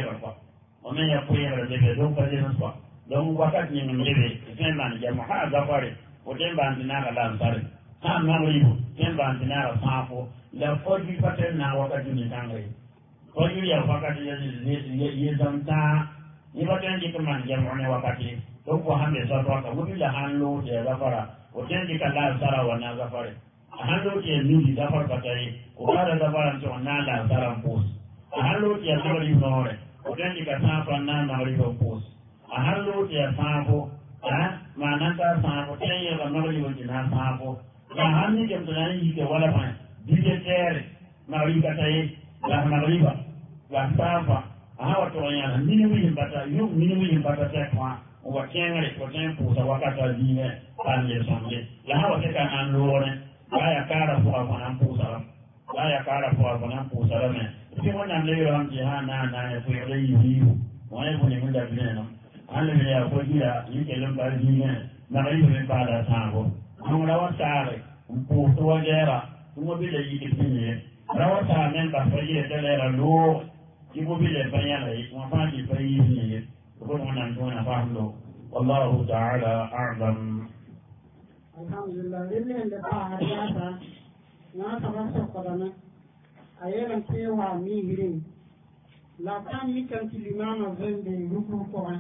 يقوير لبدون فجنسوا دون وقت من لبي سنبان جمعها زفاري وتنبان تناغ لانساري هم مغرب تنبان تناغ صافو لفجي فتنا وقت من تنغري Wajib ya wakati ye zamta ni batende kama jamani wakati kwa hambe sasa wakati hanlo ya zafara utende kala sara wana zafari hanlo ya mili zafara batai ukara zafara mtu nala sara mpus hanlo ya zafari nore utende kasafa na mali mpus hanlo ya sapo maana sapo tayari kama mali na sapo na hani jamani yike wala pa dijetere mali katai la magriba la safa hawa tuonyana mini mbata tekwa wa kengere ko tempo sa wakata dine pande sonde la hawa teka andone ya kara fo afana pusa ya kara fo afana pusa me si wona leo am jihana na ko yele yiwu wona ko ni munda bineno alle ya ko gira yike lomba dine na ribo ne bala sango no la wasare mpo to wajera mo bile yike binye rawata men ba faje telera lo يقول بالبيان وما في بينه يقول أن دون فهمه والله تعالى أعلم. الحمد لله لله اللي بعد هذا ناس رأسه قدنا أيام كيوا ميهرين لا كان ميكان كلمة زند يروحوا كوان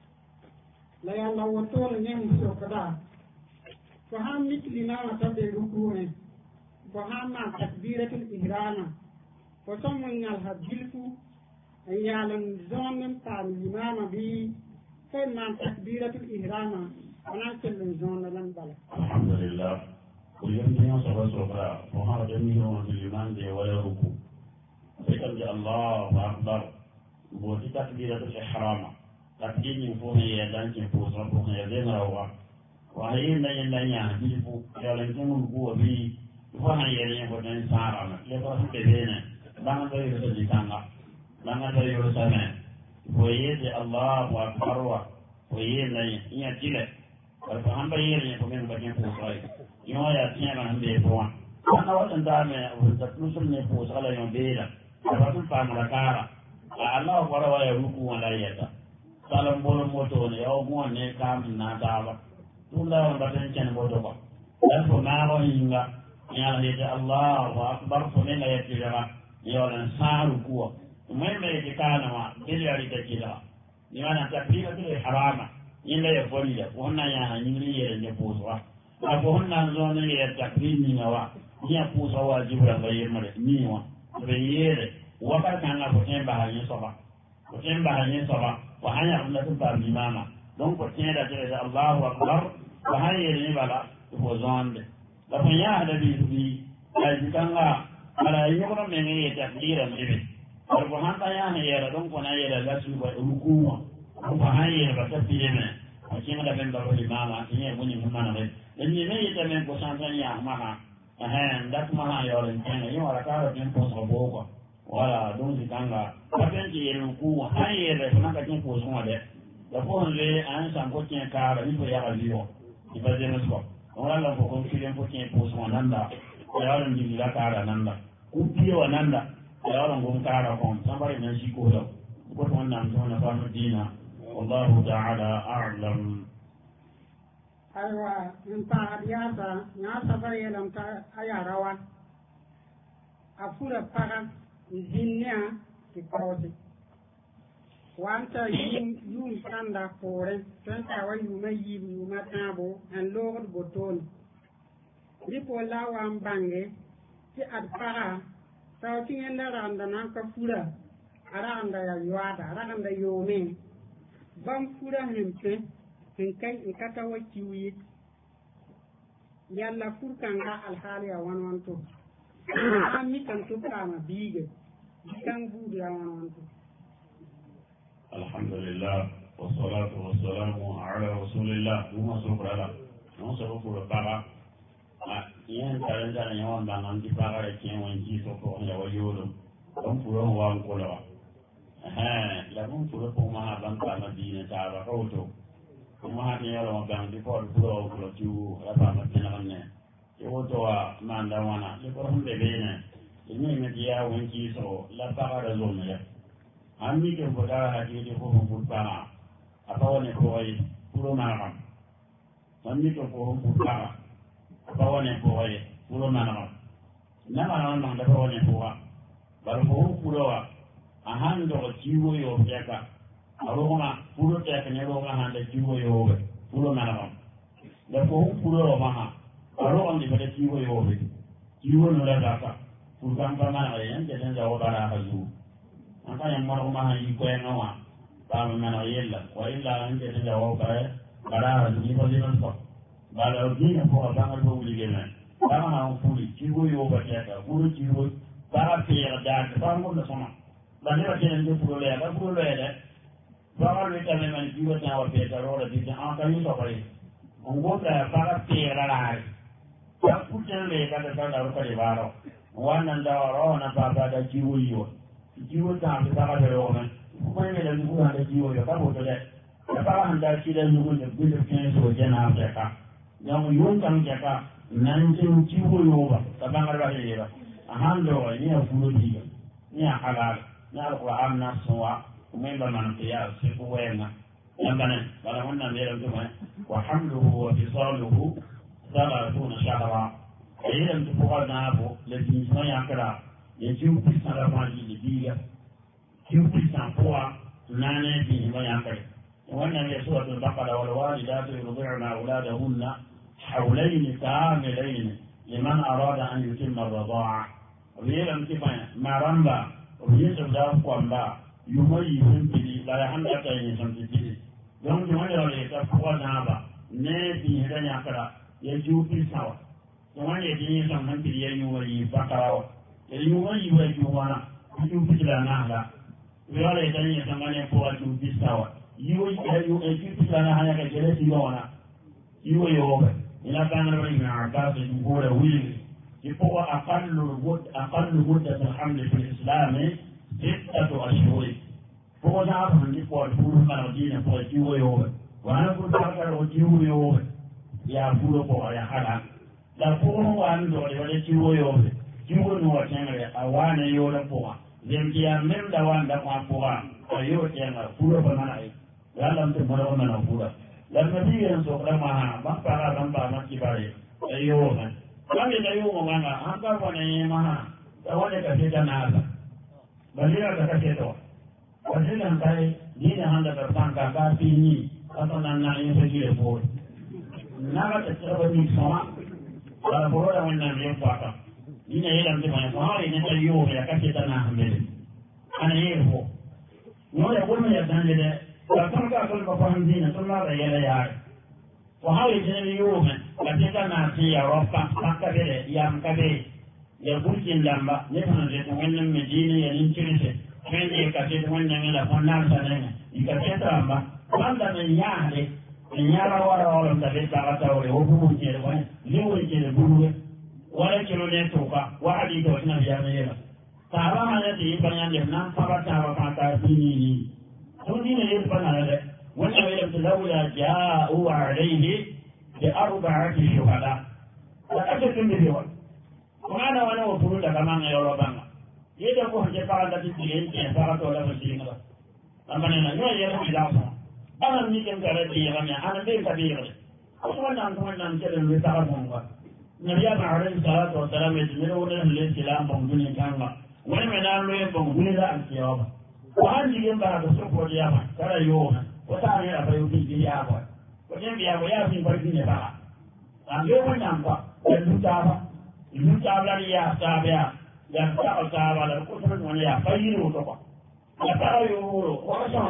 لا يلا وطول نيم سكدا فهم كلمة تبدأ يروحوا فهم تكبيرة الإحرام وسمعنا الحديث أن يعلم زمن تعالى الإمام به فإما تكبيرة الإحرام ونأكل من زمن لن بلا. الحمد لله. ويوم يوم سبحانه وهذا جميع من الإيمان به ولا ركوع. فكر الله أكبر. بوتي تكبيرة الإحرام. تكبير يفوه يدان يفوه ربه يدين رواه. وهي من يدان يفوه يلزم ركوع به. فهي يدين فتن سارنا. لكن تبينه. بان بيرسل جسنا. Langan dari urusannya, boleh di Allah buat karwa, boleh ni ia tidak. Kalau hamba ini pemain banyak pusai, yang ada tiada hamba puan. Karena orang dalamnya untuk nusul ni pusai yang beda. Kalau tu pamerkara, Allah karwa yang ruku malayata. Kalau boleh motor ni, orang ni kami nada. Tunda orang berjalan motor. Dan pemain hingga yang ada Allah Akbar pemain yang tidak. Ia orang saru kuat. Umeme yekana wa bili alitakila ni wana takbiratul harama ila ya folida wona ya nyingri yele ne poswa abo honna zone ya takbiri ni wa ni ya poswa wajibu la bayemare ni wa beyere waka kana ko temba hanye soba wa hanya kunna tumba imama donc ko tenda de Allahu akbar wa hanye ni bala ko zonde la fa ya da bi ai kanga ala yoro men ne ta dira mebe ko hanta ya ne ya don ko na ya da su ba rukuwa ko ha ya ba ta tire ne a cikin da ben da wani mama ne mun mun mana ne ni ne ya men ko san san ya ma ha da kuma ha ya ran kan ya wala ka da ben ko so ko wala don si kanga ba ben ji rukuwa ha ya da na ka tin ko so ma de da ko le an san ko tin ka da ni ko ya ga biyo ni ba de no wala la ko kon kilen ko tin ko so nanda ya ran ji la ka da nanda ku biyo nanda ya ran gon ka da kon sambare nan shi ko da ko to wannan to na fa dina wallahu ta'ala a'lam aywa in ta hadiyata na safar yelam ta ayarawa afura para zinnia ki kawti wanta yum kanda pore tanta wa yuma yibi yuma tabo en lord boton lipo lawa mbange ti ad para taw ti ngenda randa nan ka fura ara anda ya yuada ara anda yome bam fura hempe hinkai ikata wa kiwi yalla furkanga alhali ya wanwanto ami kan to kama bige kan budu ya wanwanto alhamdulillah wassalatu wassalamu ala rasulillah duma sobrala non so ko para yen talenta na yawan bangan di para re kien wan ji so ko ya wayolo don puro wa ko la la don puro ko ma ban ka ma dine ta ba ko to kuma ha ne yalo ban di ko puro ko ju la ba ma tena ne e woto wa manda wana le ko hunde be ne ni me dia wan ji so la para re zo me ammi ke ko da ha ji ko ko para apa woni ko yi puro ma ram ammi ko ko para bawane boye pulo manama nama nan da bawane boa bar bo pulo wa ahando jiwo yo jaka aroma pulo ta kan yo ma handa jiwo yo be pulo manama da bo pulo ma ha aroma ni bada jiwo yo be jiwo no da ka pulo kan pa mana yan de den da wa bara hazu an kan yan maro ma ha yi ko en wa ba mana yella wa illa an de den da wa bara hazu ni ko dinan ko bala dina ko bangal bo wuli gena dama na fuli jiwo yo ba ta ko jiwo bara pera da ba mo na sama ba ne ba tenen do fulo le ba fulo le de ba le ta me man jiwo ta wa pera ro da di an ka yi so bare on go ta bara pera la ya putel le ka da da ro ka le baro wannan da ro na ba da jiwo yo jiwo ta ba da ro na ko ne da jiwo da jiwo yo ka bo to de ba handa shi da nugo da gudu kin so jana ka yang yung kang jaka nanjing jiwo yoba tabangar ba yeba ahando ni afulo diga ni halal na alquran na suwa umemba man qiyas siku wena yambane bala wannan ne ran kuma wa hamluhu wa fisaluhu 30 shahra idan tu ko na abu le tinma yakara ye jiwo pisara ma di diga jiwo pisara poa nane bi ma yakara wannan ne suratul baqara wal walidatu yurdi'na auladahunna حولين كاملين لمن أراد أن يتم الرضاعة ويلم كفاية ما رمبا ويسف داف قوانبا يميزن بلي لا يحمد أتاين سمتبلي يوم جمال رأي تفقوا نابا نبي هدن يقرأ يجو في سوا جمال يدين سمتبلي يميز بقرأ يميز ويجوانا يجو في سلانا ويالا يدين سمتبلي يجو في سوا يجو في سلانا هيا كجلس يوانا يوه إلى كان ابن عباس يقول ويل يقول أقل مدة الحمل في الإسلام 6 أشهر فهو نعرف أن يقول فول من الدين فهو يوه وأنا قلت أكثر يوه يا فول فهو يا حلال لا فول هو عنده ولا يوه هو تنغري أوانا يوه فهو زمجيا من دوان دقوا فهو أيوه تنغري فول فمنا لا لم تمر من الفول لما بيجي نسوق لما ما بقى لما ما كباري أيوه kami da yi wa mana an karfa na yi maha da wani kashe ta nasa balira ta kashe to kashe kan kai ni da handa da san ka ka fi ni kaso nan na yin sai da ko na ga ta tsaba ni sama da boro da wannan yin fata ni ne yayin da mai sama ne ta yi wa ya kashe ta na hambe ana yi ko no da kuma ya dan da ka san ka kan ba fahimci na sun ma da yana ya ko hawo ne yi wa la teta na ti ya ropa pakabere yam kabe ya burkin lamba ne kana je to wannan medina ya nin kirse wanda ka ce wannan la fannar sanan ika ce tamba wanda ne ya ne ya rawara wala da be ta ta wala wo bu ke da wani liwo ke da buru wala kilo ne to ka wa hadi to na biya ne ya ta ba ma ne ti banyan ne nan fa ba ta ba ta ni to ni ne yin bana da wannan ya da laula ja'u alayhi bi arba'ati shuhada da ake tun da yawa kuma na wani wato da kaman yoro banga yadda ko je fara da cikin ke fara to da cikin ba amma ne na yo ya da da ana ni kan da da ya ne ana bai ka bi ne wannan ke da ne ta ba ba nabi ya ma'arin salatu wa salam ya jira wannan al-islam ban duniya kan ba wani mai na lo ban duniya da alkiyawa ba ko an ji ba da su ko ya ba tara yo ko ta ne a bayu bi ya ba ko ne biya ba ya fi barki ne ba an ga wannan ba da luta ba ya sabia ya ta ba da ko ta wani ya fayi ro to ba ya ta yo ro ko ta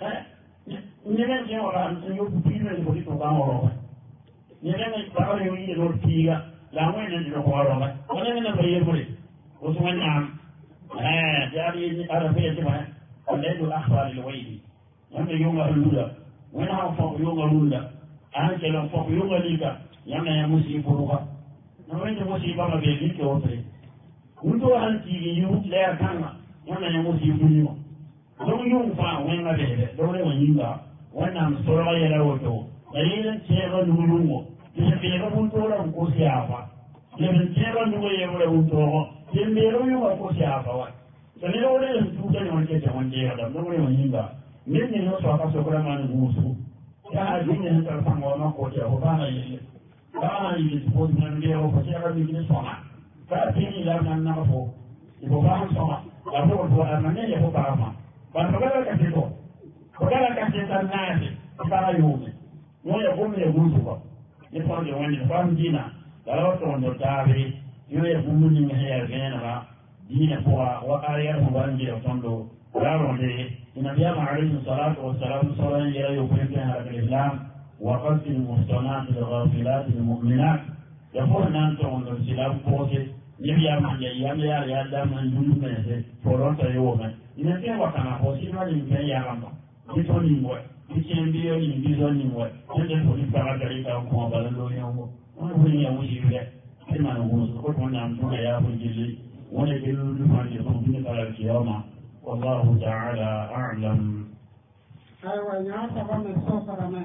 ne ne wala an yo bi ne ko to ba mo ne ne ta yo yi ro tiga la mo ne ro ko ro ba ko ne ne bayi ko ko to wannan jari ni arabiya ce ba الليل أخبر الويل يما يوم الأولى وين فوق يوم الأولى أنت لو فوق يوم الأولى يما يمسي فروقا نوين تمسي بما بيجيك وطري وانتو هنتي يوم لا كانا يما يمسي فروقا لو يوم فا وين ما بيجي دوري وينغا وانا مصورا يلاوتو دليل تيغا نولونغو تيغا بنتورا وكوسي عفا لمن تيغا نولي يولا بنتورا تيغا يوم وكوسي عفا واي sannan wani da su tuta ne wani ke wanda ya da don wani wani ba min ne yau sauka su kura mani gusu ya na jin ne karfan wa mako ce ko ba na yi su ko nan da yau ko sai ka bi ne sona ka ce ni da nan na ko ko ba han sona da ko ko da nan ne ko ba ma ba ka ka ce to ko ka ce tan na ce ba ra yu ne mo ya ko me gusu ba ne fa da wani fa dina da ro to ndo tabe yo ya gumu ni ne ya gena ba دين فوا وآيات وانجيل وتندو رارون دي النبي عليه الصلاة والسلام صلى الله عليه وسلم على الإسلام وقتل المحصنات الغافلات المؤمنات يقول نانتون الإسلام فوسي نبي من يام يا دام من دون من فرنسا يوم النبي وكان فوسي ما يمكن يا رب يتوني مو يتشنبيو يبيزو نيمو يتشن فوسي فقط ذلك وكما بلندو يوم ونبني يمشي بله كما نقول كل نانتون يا فوسي ولكن لمن يصوم على القيامة والله تعالى أعلم. أيوة يا سبحان السوق رمان.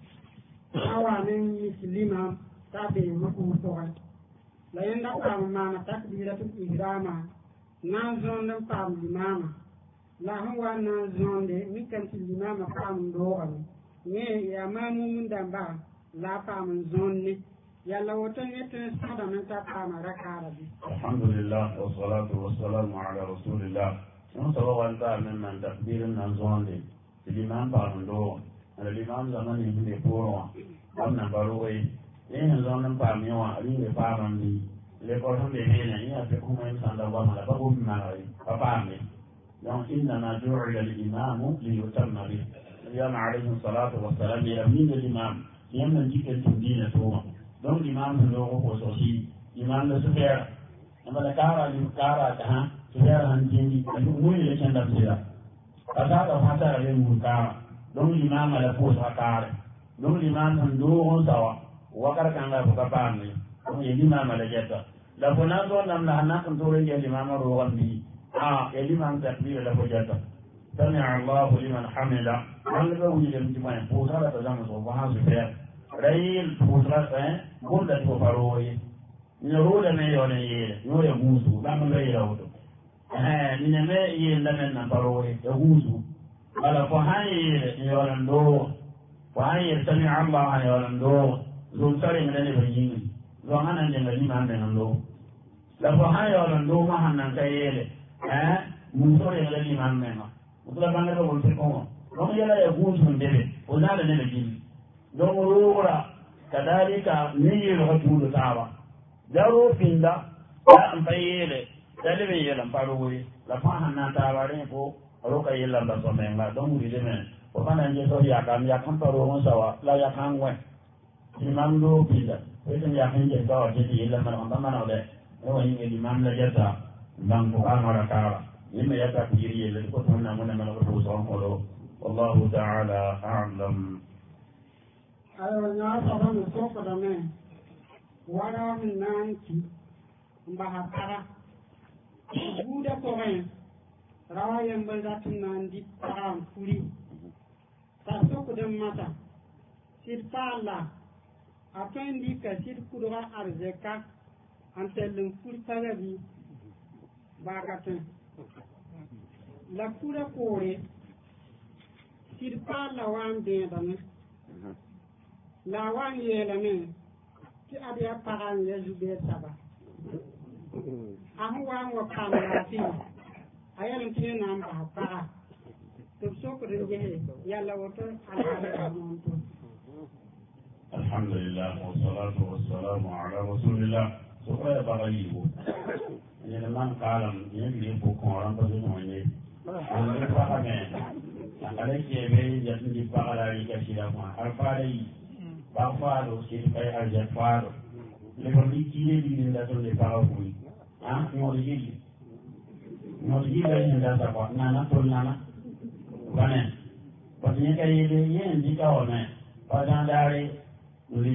أوانين مسلما تابي مكوسوي. لا يندقى معنا تكبيرة الإحرام. نازون نقام الإمام. لا هو نازون دي ممكن الإمام قام دوغم. يا مامو من دمبا لا قام زوني. يلا وتنيت سادا من تقام ركعة. الحمد لله والصلاة والسلام على رسول الله. نصلي أنت من تكبير النزول الإمام بارندو الإمام زمان يبني بوروا أمنا باروي إيه زمان باميوا لين بامني لكورهم بيننا إيه تكون إنسان دوام على بقوم ماري بامي يعني إنما جعل الإمام ليتم به اليوم عليه الصلاة والسلام يمين الإمام يمن جيك الدين توما donc imam do ko so si imam do sufera amala kara ta sufera han jindi alu muni le chanda sira kada da fata le mun kara donc imam ala ko sa kara donc imam do on sawa wakar kan ga ko pamni donc imam ala jetta la bona do nam na hanan to re imam ro wandi imam takbir la ko jetta sami Allah liman hamida an ga wuni da mutuma ko sala ta zama so ba sufera rayil pusra gunda to faroye ni roda me yone yele no ya gusu ba mun ga yawo ni ne me yele men na faroye ya gusu ala fa haye ni yone ndo fa haye sami Allah ya yone ndo zo sare ne ne bayin zo hanan ne ni ma men ndo la fa haye yone ndo ma hanan ka yele mun so ne ni ma men ma utla banga ko ko no yela ya gusu ndebe o dale ne ne don rura kadalika niyyar hatu da tawa daro finda ya amfayele dalibe yela farowe la fahan na taware ko roka yela ba so menga don wuri de men ko bana je so ya kan paro on sawa la ya kan we imam do finda Itu yang hendak kau jadi ialah mana oleh orang yang imam lajata bang bukan orang kara. Ini lajata diri ialah itu pun nama berusaha kalau Allah Taala a'lam. Ayo nyata orang sok pada me. Wara nanti bahasa Buddha Korea. Rawa yang berdatang nanti perang furi. Tasuk dan mata. Sirpala. Apa yang dikasih kurang arzeka antelung furi pagabi bagatan. La pura kore. Sirpala wan dentane. La wan yelane. Ki ada perang ya juga sabah. Aku wan wakam nasi. Ayah nanti nama apa? Tersok rinjeh, ya lawat alhamdulillah. Alhamdulillah, wassalatu wassalamu ala Rasulillah. Supaya bagaimana? Ini memang kalam ini bukan orang bersama ini. Ini pahamnya. Ada cewek jatuh di pahala ikan siapa? Alfari, bafaru, siapa aja faru. Lepas ini di dalam di pahala pun. Mau jadi. Mesti kaya hendak apa? Nana pun nana, bukan? Pasnya kaya ini yang kau ni. Pasang dari 5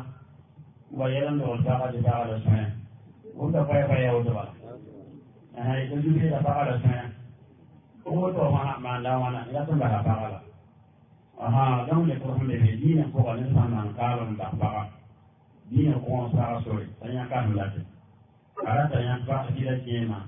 bayaran dua juta di bawah dasarnya. Untuk payah untuk apa? Itu juga di bawah dasarnya. Untuk mana? Ia tu dah bawah lah. Jangan lepas ni dia nak bukan sama kalau tak bawah. Dia kau sahaja sorry. Tanya kan lagi. Ada tanya apa? Dia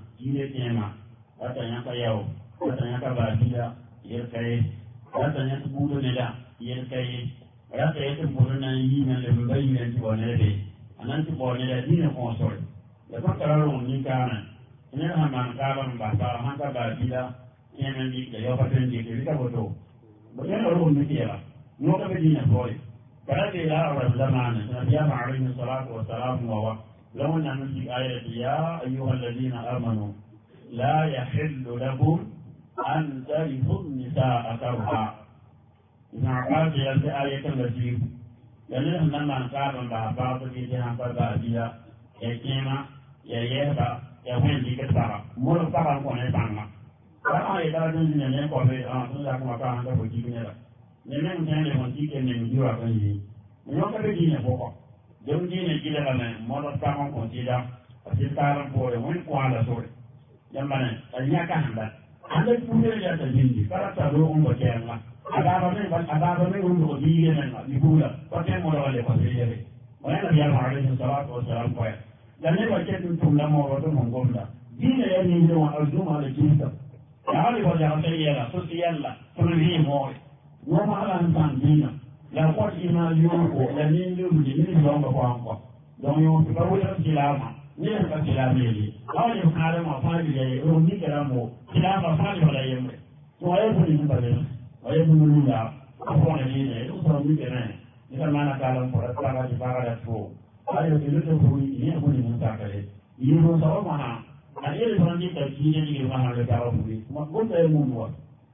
cema. Katanya kayau, katanya kabadila, yerkai, katanya budu nela, yerkai, katanya budu na yina lembai na tibonele, anan tibonele dina konsol. Lepas kalau ni kana, ini hamam kalam bahasa hamka kabadila, yang di kaya paten di kita bodoh. Bukan orang ni kira, muka bedina boy. Kalau dia orang zaman, Nabi Muhammad sallallahu alaihi wasallam wa lawan nanti ayat dia ayyuhalladzina amanu لا يحل لكم أن ترثوا النساء كرها. إذا قال في الآية التي لأنه لما قال بعض الذين قالوا بها يكيما يهبا يوين ذكرها مرتبا كونيتانا. Kalau ada orang yang nak kau sudah makan anda pergi ni lah. Memang jangan mesti kena menjual kan ini. Mereka begini pokok. Jangan ni kita kan, mereka consider sekarang boleh mungkin kuala sore. Yang mana? Tanya kan anda punya jasa jinji. Kalau tak ada orang berjaya, ada orang untuk dia dengan dibuat. Pakai modal lepas dia. Mana dia Muhammad sallallahu alaihi wasallam kaya. Dan ini baca tentang nama orang menggoda. Dia yang ini orang azum ada cinta. Kalau dia berjaya lah, sosial lah, pergi mau. Nama alam dina. Lepas iman yuko, dan ini orang berkuasa. Jangan yang berkaulah selama. Ni kan selama ini. Kalau yang ada masalah dia, orang ni keramu, selama masalah pada yang ni. Soalnya pun ini pada, saya pun mula, apa ni itu soal ni kena. Kita mana kalau perasaan di bawah tu, ayo kita tu pun ini pun ini tak kaya. Ini pun soal mana? Ada orang ni terkini di mana ada bawah pun. Makmur saya mundur.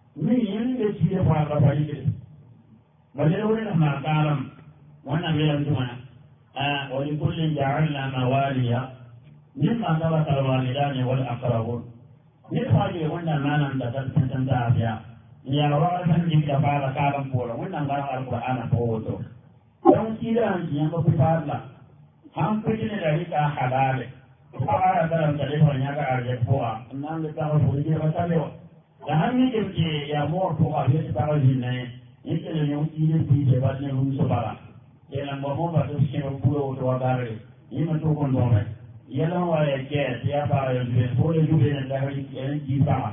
Ini terkini pada bawah ini. Macam orang nak kalam, mana bilang tu mana? Oleh kullin ja'alna mawaliya. مما ترك الوالدان والأقربون نفاجئ وانا ما نمتلك تنتهي يا ورثة كفار كارم بولا وانا نقرأ القرآن فوتو يوم كده أنجي يوم كفار لا هم كجن ذلك حلال فقال ترى تلفون يقع الجفوة النام لتغل فوجي وسلوا لهم يجب يا مور فوق يتبعوا جنة يمكن يوم كده في جبالنا هم سبارا يلم بمو بسوسكين بولو وغاري يمتوكم دومي Yalah orang yang siapa yang boleh juga dari yang kita,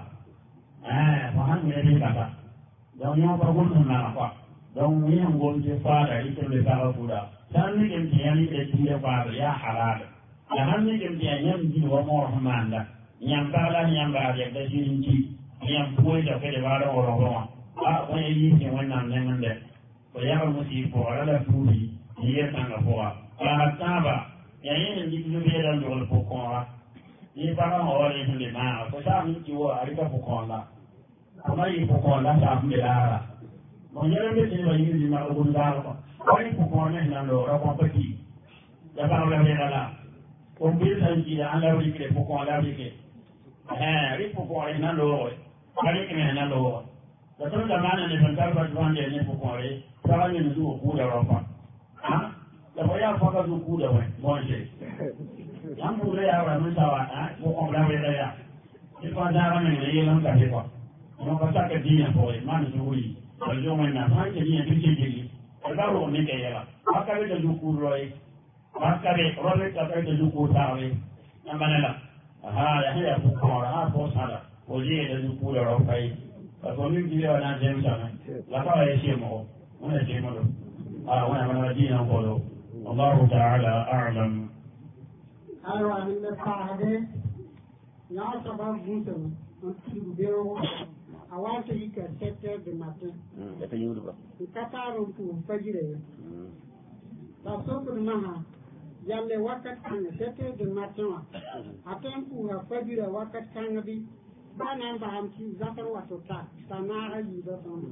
faham ni kata. Jangan yang perlu apa. Jangan yang boleh faham itu lebih bagus. Jangan yang dia faham ya halal. Jangan yang jiwa morhamanda. Yang balas yang berada di sini, yang boleh dapat daripada orang-orang. Apa yang ini sebenarnya mengenai. Bayar mesti ada budi, dia sangat kuat. Apa? Yang ini dijual dalam jual pokok. Ini barang orang yang lima. Pasal ini jual ada pokok lah. Apa ini pokok lah sama dia. Menjadi sini bagi lima orang dah. Apa ini pokoknya yang orang kompeti. ya ba la me la o bi san ji da ala ri ke ko ala ri ke ri ko ai na lo ari ke na lo da to da mana ne ban karba duwan ne ko ai ta ne su ku da rafa ha da ba ya fa ka su ku da wai mo je yang ku le ya ra mun ta wa ha ko la me ya ni pa da ne ne ye lan ka he ko no ka ta ke di ya ko man su wi al yo men na ha ke di ya ke ji da ro ne ke ya la ka be da su ku roi Makabe, Robert, I do good Tawi, Namanella. Aha, I hear book or half for Sada, for ye the new cooler of pay. But for me, you are not James, Lapa Shimo, when I came on. When I'm a Dino Polo, Allah Ta'ala, Arlam. I was in the Sahade, not about Bunton, to Bill. I want to eat a sector the matter. The Qatar to Fajire. That's open Maha. Yalle wakat kan sete de matwa atem ku ha fajira wakat kan bi banan ba am ci zakar wato ta tanara yi da son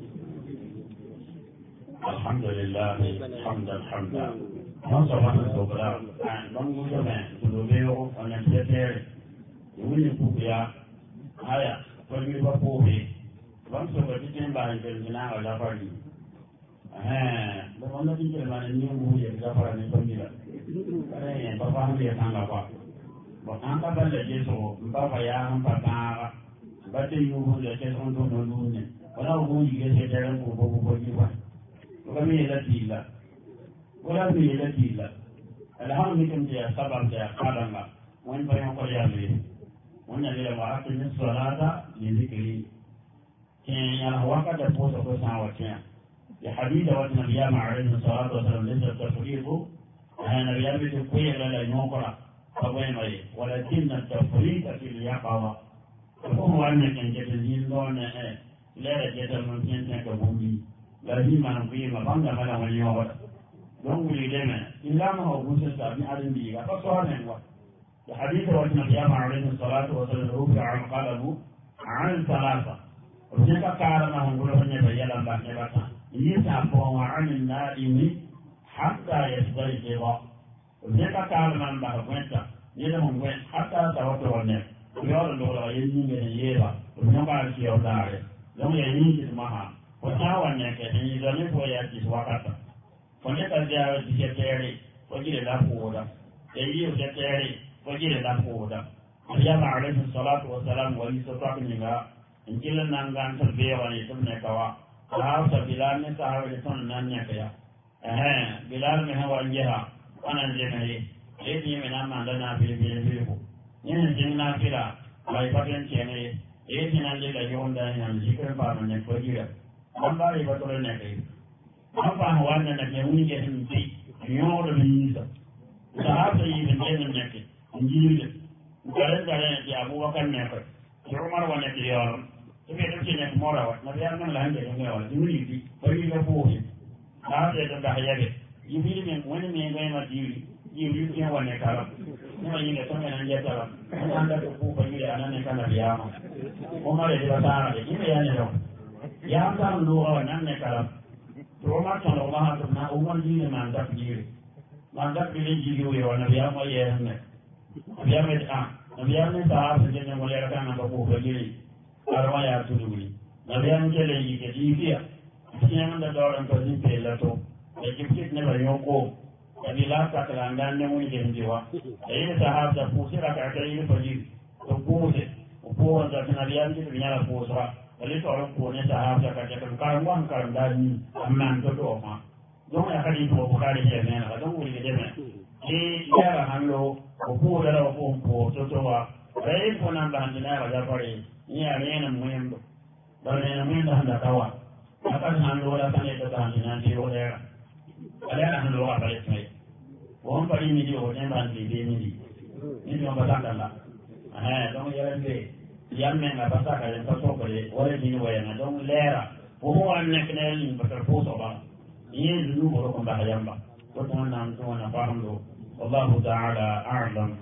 alhamdulillah hamdan non so ma so bra non mu so ben do be o on en sete woni ku ya haya ko ni ba ko be ban so ba tin ba ni na ala fari ba wanda tin ke ma ni mu ye da fara ni ko ni la Papa dia tangga apa? Angka balik jeso, Papa ya hampa tangga. Baca ibu dia jeso untuk nolunnya. Kalau ibu juga sedang buku jiwa. Kami ada tiga. Kami ada tiga. Alhamdulillah dia sabar dia kadang lah. Mungkin banyak kerja ni. Mungkin dia waktu ni selada dizikri. Yang waktu dia puasa bersama. Ya hadis awak Nabi Muhammad SAW lesa terfiridu. أنا بيابي تقوي ولا ينقرأ فبين ماي ولكن التفريط في اليقظة هو أنك أنت تزين دون لا رجعت من سنتك بومي لازم أن نقول ما بند ما له من يوم دون ولدنا إلا ما هو بوسة سامي علم بيجا فصار من وقت الحديث وجنا في أمر عليه الصلاة والسلام رفع عن قلبه عن ثلاثة رجعت كارما هم قلوا هني بيلا بعد نبتا يسافروا عن النائم حتى يستيقظ ذكر كلام من بحثنا يلهم وين حتى توتر النفس يقول له يجي من يبا ونقع في أولاره لو يجي معها وتعاون نكه يزمن ويأتي وقتا فنكر جاء تجتري وجل لا فودا يجي تجتري وجل لا فودا النبي عليه الصلاة والسلام ويستطاع منها إن جل نعان تربيه ونيتم نكوا كهاو سبيلان نساو لسون نانيكيا Bilal me hawa njeha ana jemeli edi me na manda na bili ko yin jinna fira lai paten chene edi na le la yonda na zikr pa man ko jira amba ri batole ne kai amba hawana na ke uni ke hinti yodo minisa sahaba yi ne ne ke injili gare ya Abubakar ne ko Umar wa ne ke yaro to be to ne mora wa na ya nan la hande ne wa dimi di bari ga fuhi na da da hayage yibiri men wani me ga ma diri yibiri ke wa ne kala ne ma yin ga to ne ya tara an da ko ko yi anan ne kana biya ma Umar da ta ne ne ya ne do ya ta ndo wa nan ne kala to ma ta lo ma ha na Umar ji ne man da jiri man da bi ji yo wa na biya ma ye ne biya me ta biya ne ta ha je ne mo le ka na ko ko jiri arwa ya tu ni na biya ne le yi ke ji biya siang da doran ko ni pela to e kipit ne ba yoko e bila ka kala ne muni ke ndiwa e ni sahab da pusira ka ta ni faji to puse o po da na biya ni ni ala pusra ali to ron ko ne sahab da ka ta kan wan kan da ni amman to do ma don ya ka ni to bukari ne ne na don wuri de ne e ya hanlo o po da ro ko to wa e ko nan da ni na ba pare ni ya ne na muyendo da ne na muyendo da kawa akan hando la kan eta kan nan ti wala ala hando wa pare mai won pare mi di o ne ban di be mi di ni no ba ta la don ya le yamme na ba ta ka en to so pare wala ni wa na don lera wo ho an ne kne ni ba ta ko so ba ni lu mo ko ba yamba ko to nan to na ba hando wallahu ta'ala a'lam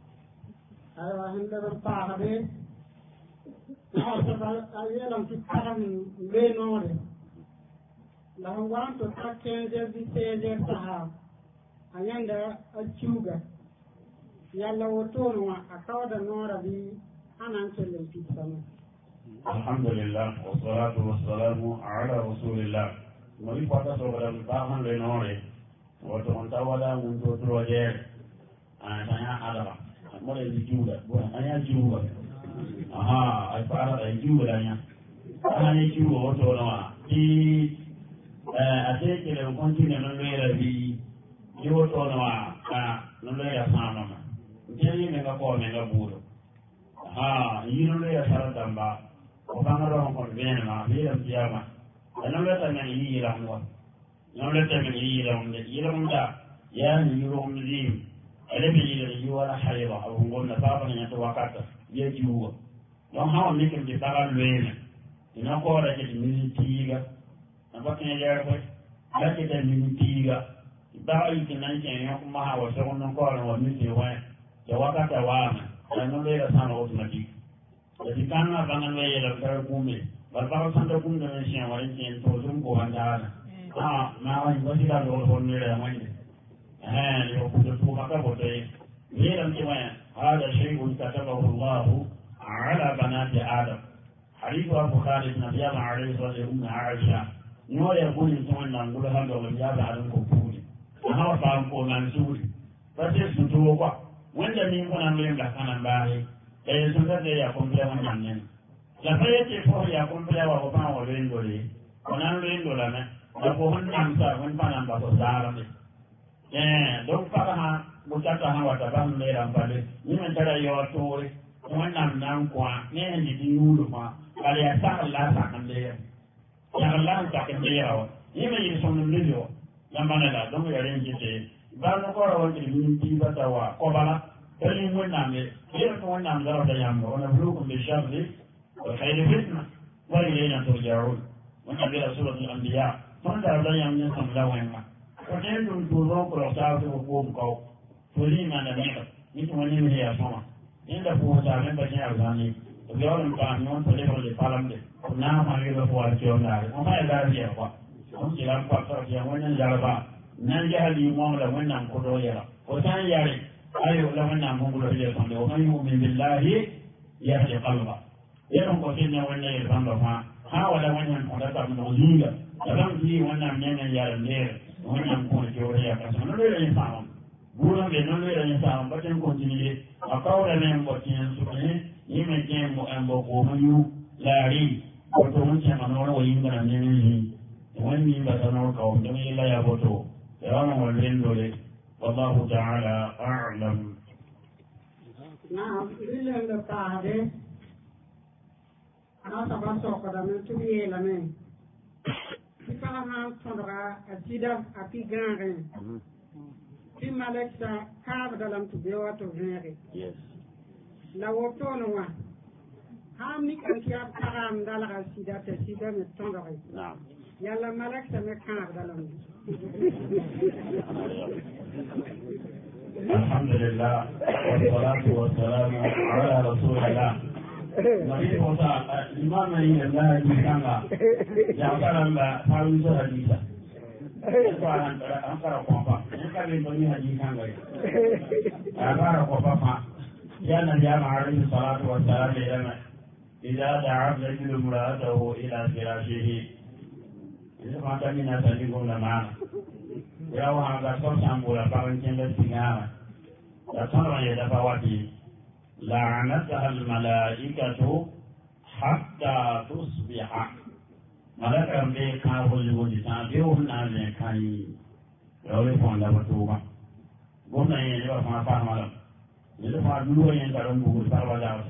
aywa hande ba habe ayelam ci karam lenore ndax wanto ta 15 heures di 16 heures sahab ayanda achuga yalla wotono a kawda nora bi anan kelle pisano alhamdulillah wassalatu wassalamu ala rasulillah mali pata so badam tahan le nore woto on tawala mun to troje anya adaba mo le juuda bo anya juuda aha ay para ay juuda anya anya juuda woto no ti ate ke le continue non le bi yo to no non le ya sama jeli me ga ko me ga buro yino le ya sara damba o bangaro ko bene ma bi ram tiyama non le tan ni yira mo non le tan ni yira mo da ya ni yiro mo di ele bi yira yi wala hayra aw ngol na baba ni to wakata ye juwa don hawa mi ken di tagal lene ina ko ra ke ni tiga na ba ken ya ko la ke tan ni tiga ba yi ken nan ken yo kuma hawa so non ko ra wa mi ti wa ya wakata wa ma non le ra sama automatique jadi kana bangan we yela kar kume bar ba sanda kum da men sian wala sian to zum ko anda ma wa ni wasi da do hon ni la mani yo ku to maka bote yelam ti wa hada shay'un katabahu Allah ala banati adam hadithu abu khalid nabiy alayhi salatu wa aisha no ya kuni to nan gulo hando lo ya da adam ko kuni ha fa ko nan suri ba se su to kwa wanda ni ko nan le ga kanan bae sunta de ya komple wa nyanyen la fayete fo ya komple wa ko pa wa rendo le onan rendo la na da ko hon nam sa hon pa nam ba so dara me donc pa ha mo ta ha wa ta ba me ram pa le ni men tara yo to re mo nam nam kwa ne ni di nulu ma ale ya sa la sa kan le ya la ta kan le ya ni me yi son le yo la manala donc ya ren jite ba no ko ro ni ti ba ta wa ko bala تلي من نعمل غير من نعمل ضرب يعمل ونبلوكم بالشر والخير فتنة وإلينا ترجعون ونبي سورة الأنبياء فانت يعمل نسم لوهما وكنتم تذوق رسالة وقومكم فلما نبيك مثل من هي أسمع عند فوق تعلم بشيء أرزاني ويوم فاهمون فليفر لفالم دي ونعم حقيقة فوق اليوم داري وما يدار فيها فوق هم كلام فاكتر فيها ونن جاربا ننجح الإمام لونن قدو يرى وثاني ياري ayo la wanna mongulo ile sonde o may mu'min billahi yahdi qalba yero ko tinna wanna ile bamba ha wala wanna ko data mo zinga dalam ji wanna nena ya leer wanna ko jore ya ka sono le ni sama buron le non le ni sama baten ko tinile akawra le mo tin su ni me ken mo ambo ko mayu laari ko to mun chama no yinga na ni wani ba tano ko to ila ya boto ya mo lendo le والله تعالى أعلم. نعم إلا القاعدة أنا طبعا سوف أدمن تبيه لمن فلما تنرى أتيدا أتي جانغين في ملكسا كاب دلم تبيوة تغيري لو تونوا هامي كان كياب كرام دلغ أتيدا تسيدا متنرى نعم يلا ملكسا مكاب دلم الحمد لله والصلاة والسلام على رسول الله. نبي موسى إمام الله جيكانا جاكانا لا فاوزو حديثا. أنكر قوفا أنكر بني حديثانا. أنكر قوفا يا نبي عليه الصلاة والسلام إذا دعا الرجل امرأته إلى فراشه إذا ما كان الناس يقولون معنا يا وهذا صوت أمبولا فارنتين بالسيارة يصنع يدفواتي لعنتها الملائكة حتى تصبح ملكا بيكا وجود تابعون على كاي يولفون لبتوما قلنا يجب أن فهم لهم يجب أن دلوا ينترون بقول فروا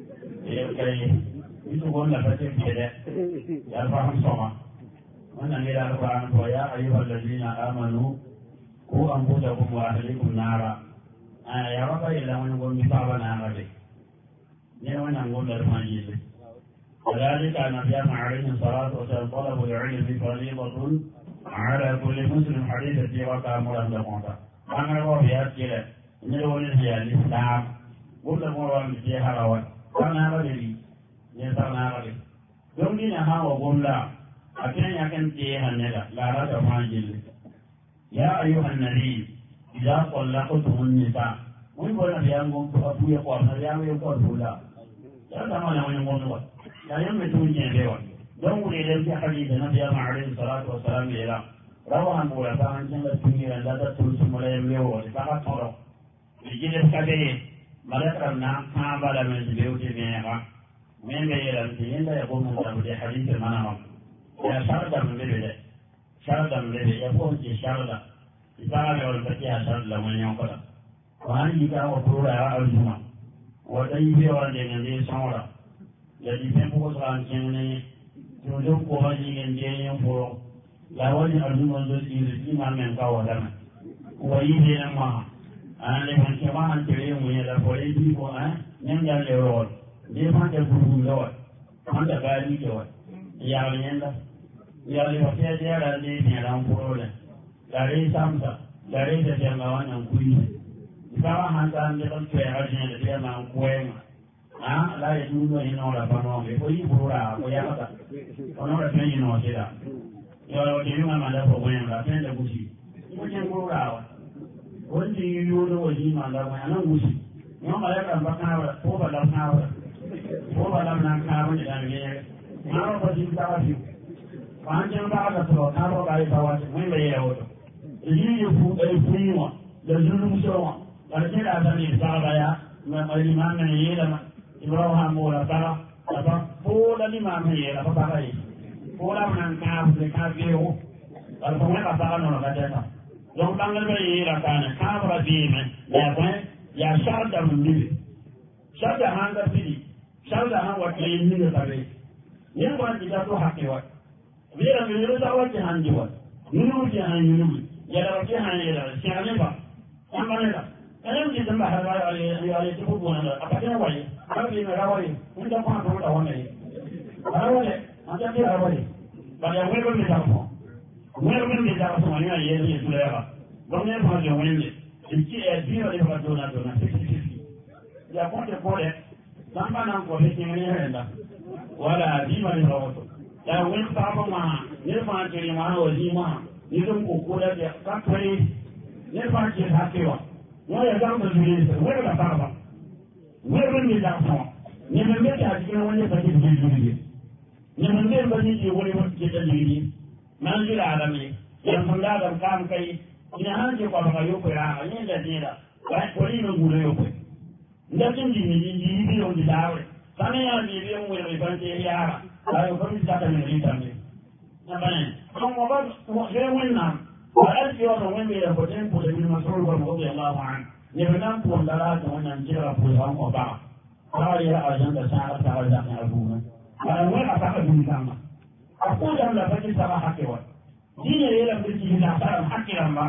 يجب أن نفتح كده يفهم صمع wannan ne da alƙur'ani ko ya ayyuhal ladina amanu ku anfusakum wa ahlikum nara ya raba ila wani gomi saba na rabe ne wannan gomi da fani ne ذلك نبي عليه الصلاة والسلام طلب العلم فريضة على كل مسلم حديث في وقع مراد قوتا أنا أقول يا كلا نقول في الإسلام قلت مراد في هروان أنا رجلي يسألنا رجل يوم دينا ها وقول لا أكن يكن تيه النلا لا رأس فانجل يا أيها النبي ya kwalla ko tun ni ta mun bona biya ngon ko abuya ko na ya me ko dula ya da ma na mun ngon wa ya yan me tun je lewa don wuri da ya hadisi na biya ma alayhi salatu wassalam ila rawahan bula ta an jin da tuni ran da tun su mala yan lewa da ka toro bijile ka be malaka na ka bala men de uti be ha men be yaran tin da ya ko mun da hadisi mana ya sharda mun be sharda mun be ya ko ji sharda ibara le wal fatiha sharda mun yon ko wani ga o tura ya aljuma wa dai be wala de ngende sawra ya di tempo ko ran kene to do ko ba ji ngende yon furo la wani aljuma do di ma men ka wala na wa yi de na ma an le man ke ma han tere mu ya da ko le di ko an nyam ja le ro de ma de bu lo an da ga ni jo ya le nyanda ya le wa fe de ya le ni ran furo le dari samsa dari da janga wannan kuyi Ikawa hantar dia kan kerajaan dia mang kueng, la itu dulu ini orang panon, itu pura, apa ya kata, orang orang ini orang tidak, kalau dia juga mana problem lah, dia ada gusi, itu yang pura, orang dia dulu ini mana mana gusi, orang mana kan bakal, pola dalam nakal dengan dia, mana pasti kita sih, panjang banget tuh, kalau kali tawar, mana ya itu, ini punya, dan dulu semua. Artinya ada di sana ya, memang mana ni lah, Ibrahim mula sana, apa pola ni mana ni lah, apa pakai, pola menangkap mereka kau, kalau mereka pakai orang kata, orang tanggal ni lah kan, kau berarti ya syarda mendiri, syarda hanga pilih, syarda hanga wakil ini tadi, ni bukan kita tu hak lewat, biar kita tahu jahan lewat, minum jahan minum, jalan jahan jalan, siapa ni pak, siapa ni lah. Kalau kita mahal ayat itu pun apa yang awal, kalau ini awal, kita pun ada awal ni. Awal, macam ni awal. Kalau mereka berbicara semua ni ayat ini sudah. Bagaimana macam ni? Dia ada dona. Ya boleh. Sampai nak kau ni hendak. Wala dia ni rawat. Kalau mereka apa mah, ni macam ni mana wajib mah. Ni tu kukulah dia. Tak boleh. Ni macam hakiwah. Wala gamba juri wala da baba wala ni da so ni men be ta cikin wani fadi da juri ni men be ba ni wani wani da juri man jira adami yan kun da kam kai ina han je ko ba yo ko ya ni da dira ba ko ni no gure yo ko ndakin ni bi on di dawe sami ya ni bi on wala ba te ya ayo ko ni ta ta ni tambe na bane ko mo ba je wannan وألف يوم من بين الفتين قل ابن مسعود رضي الله عنه يبنام قول دلات وأن نجرى فوزهم وبعض قال يا أجند ساعة تعالى أبونا قال وين أفعل بنتامة أقول أن لفتي سبا حكي وات دين يلم بنتي هنا سلام حكي لما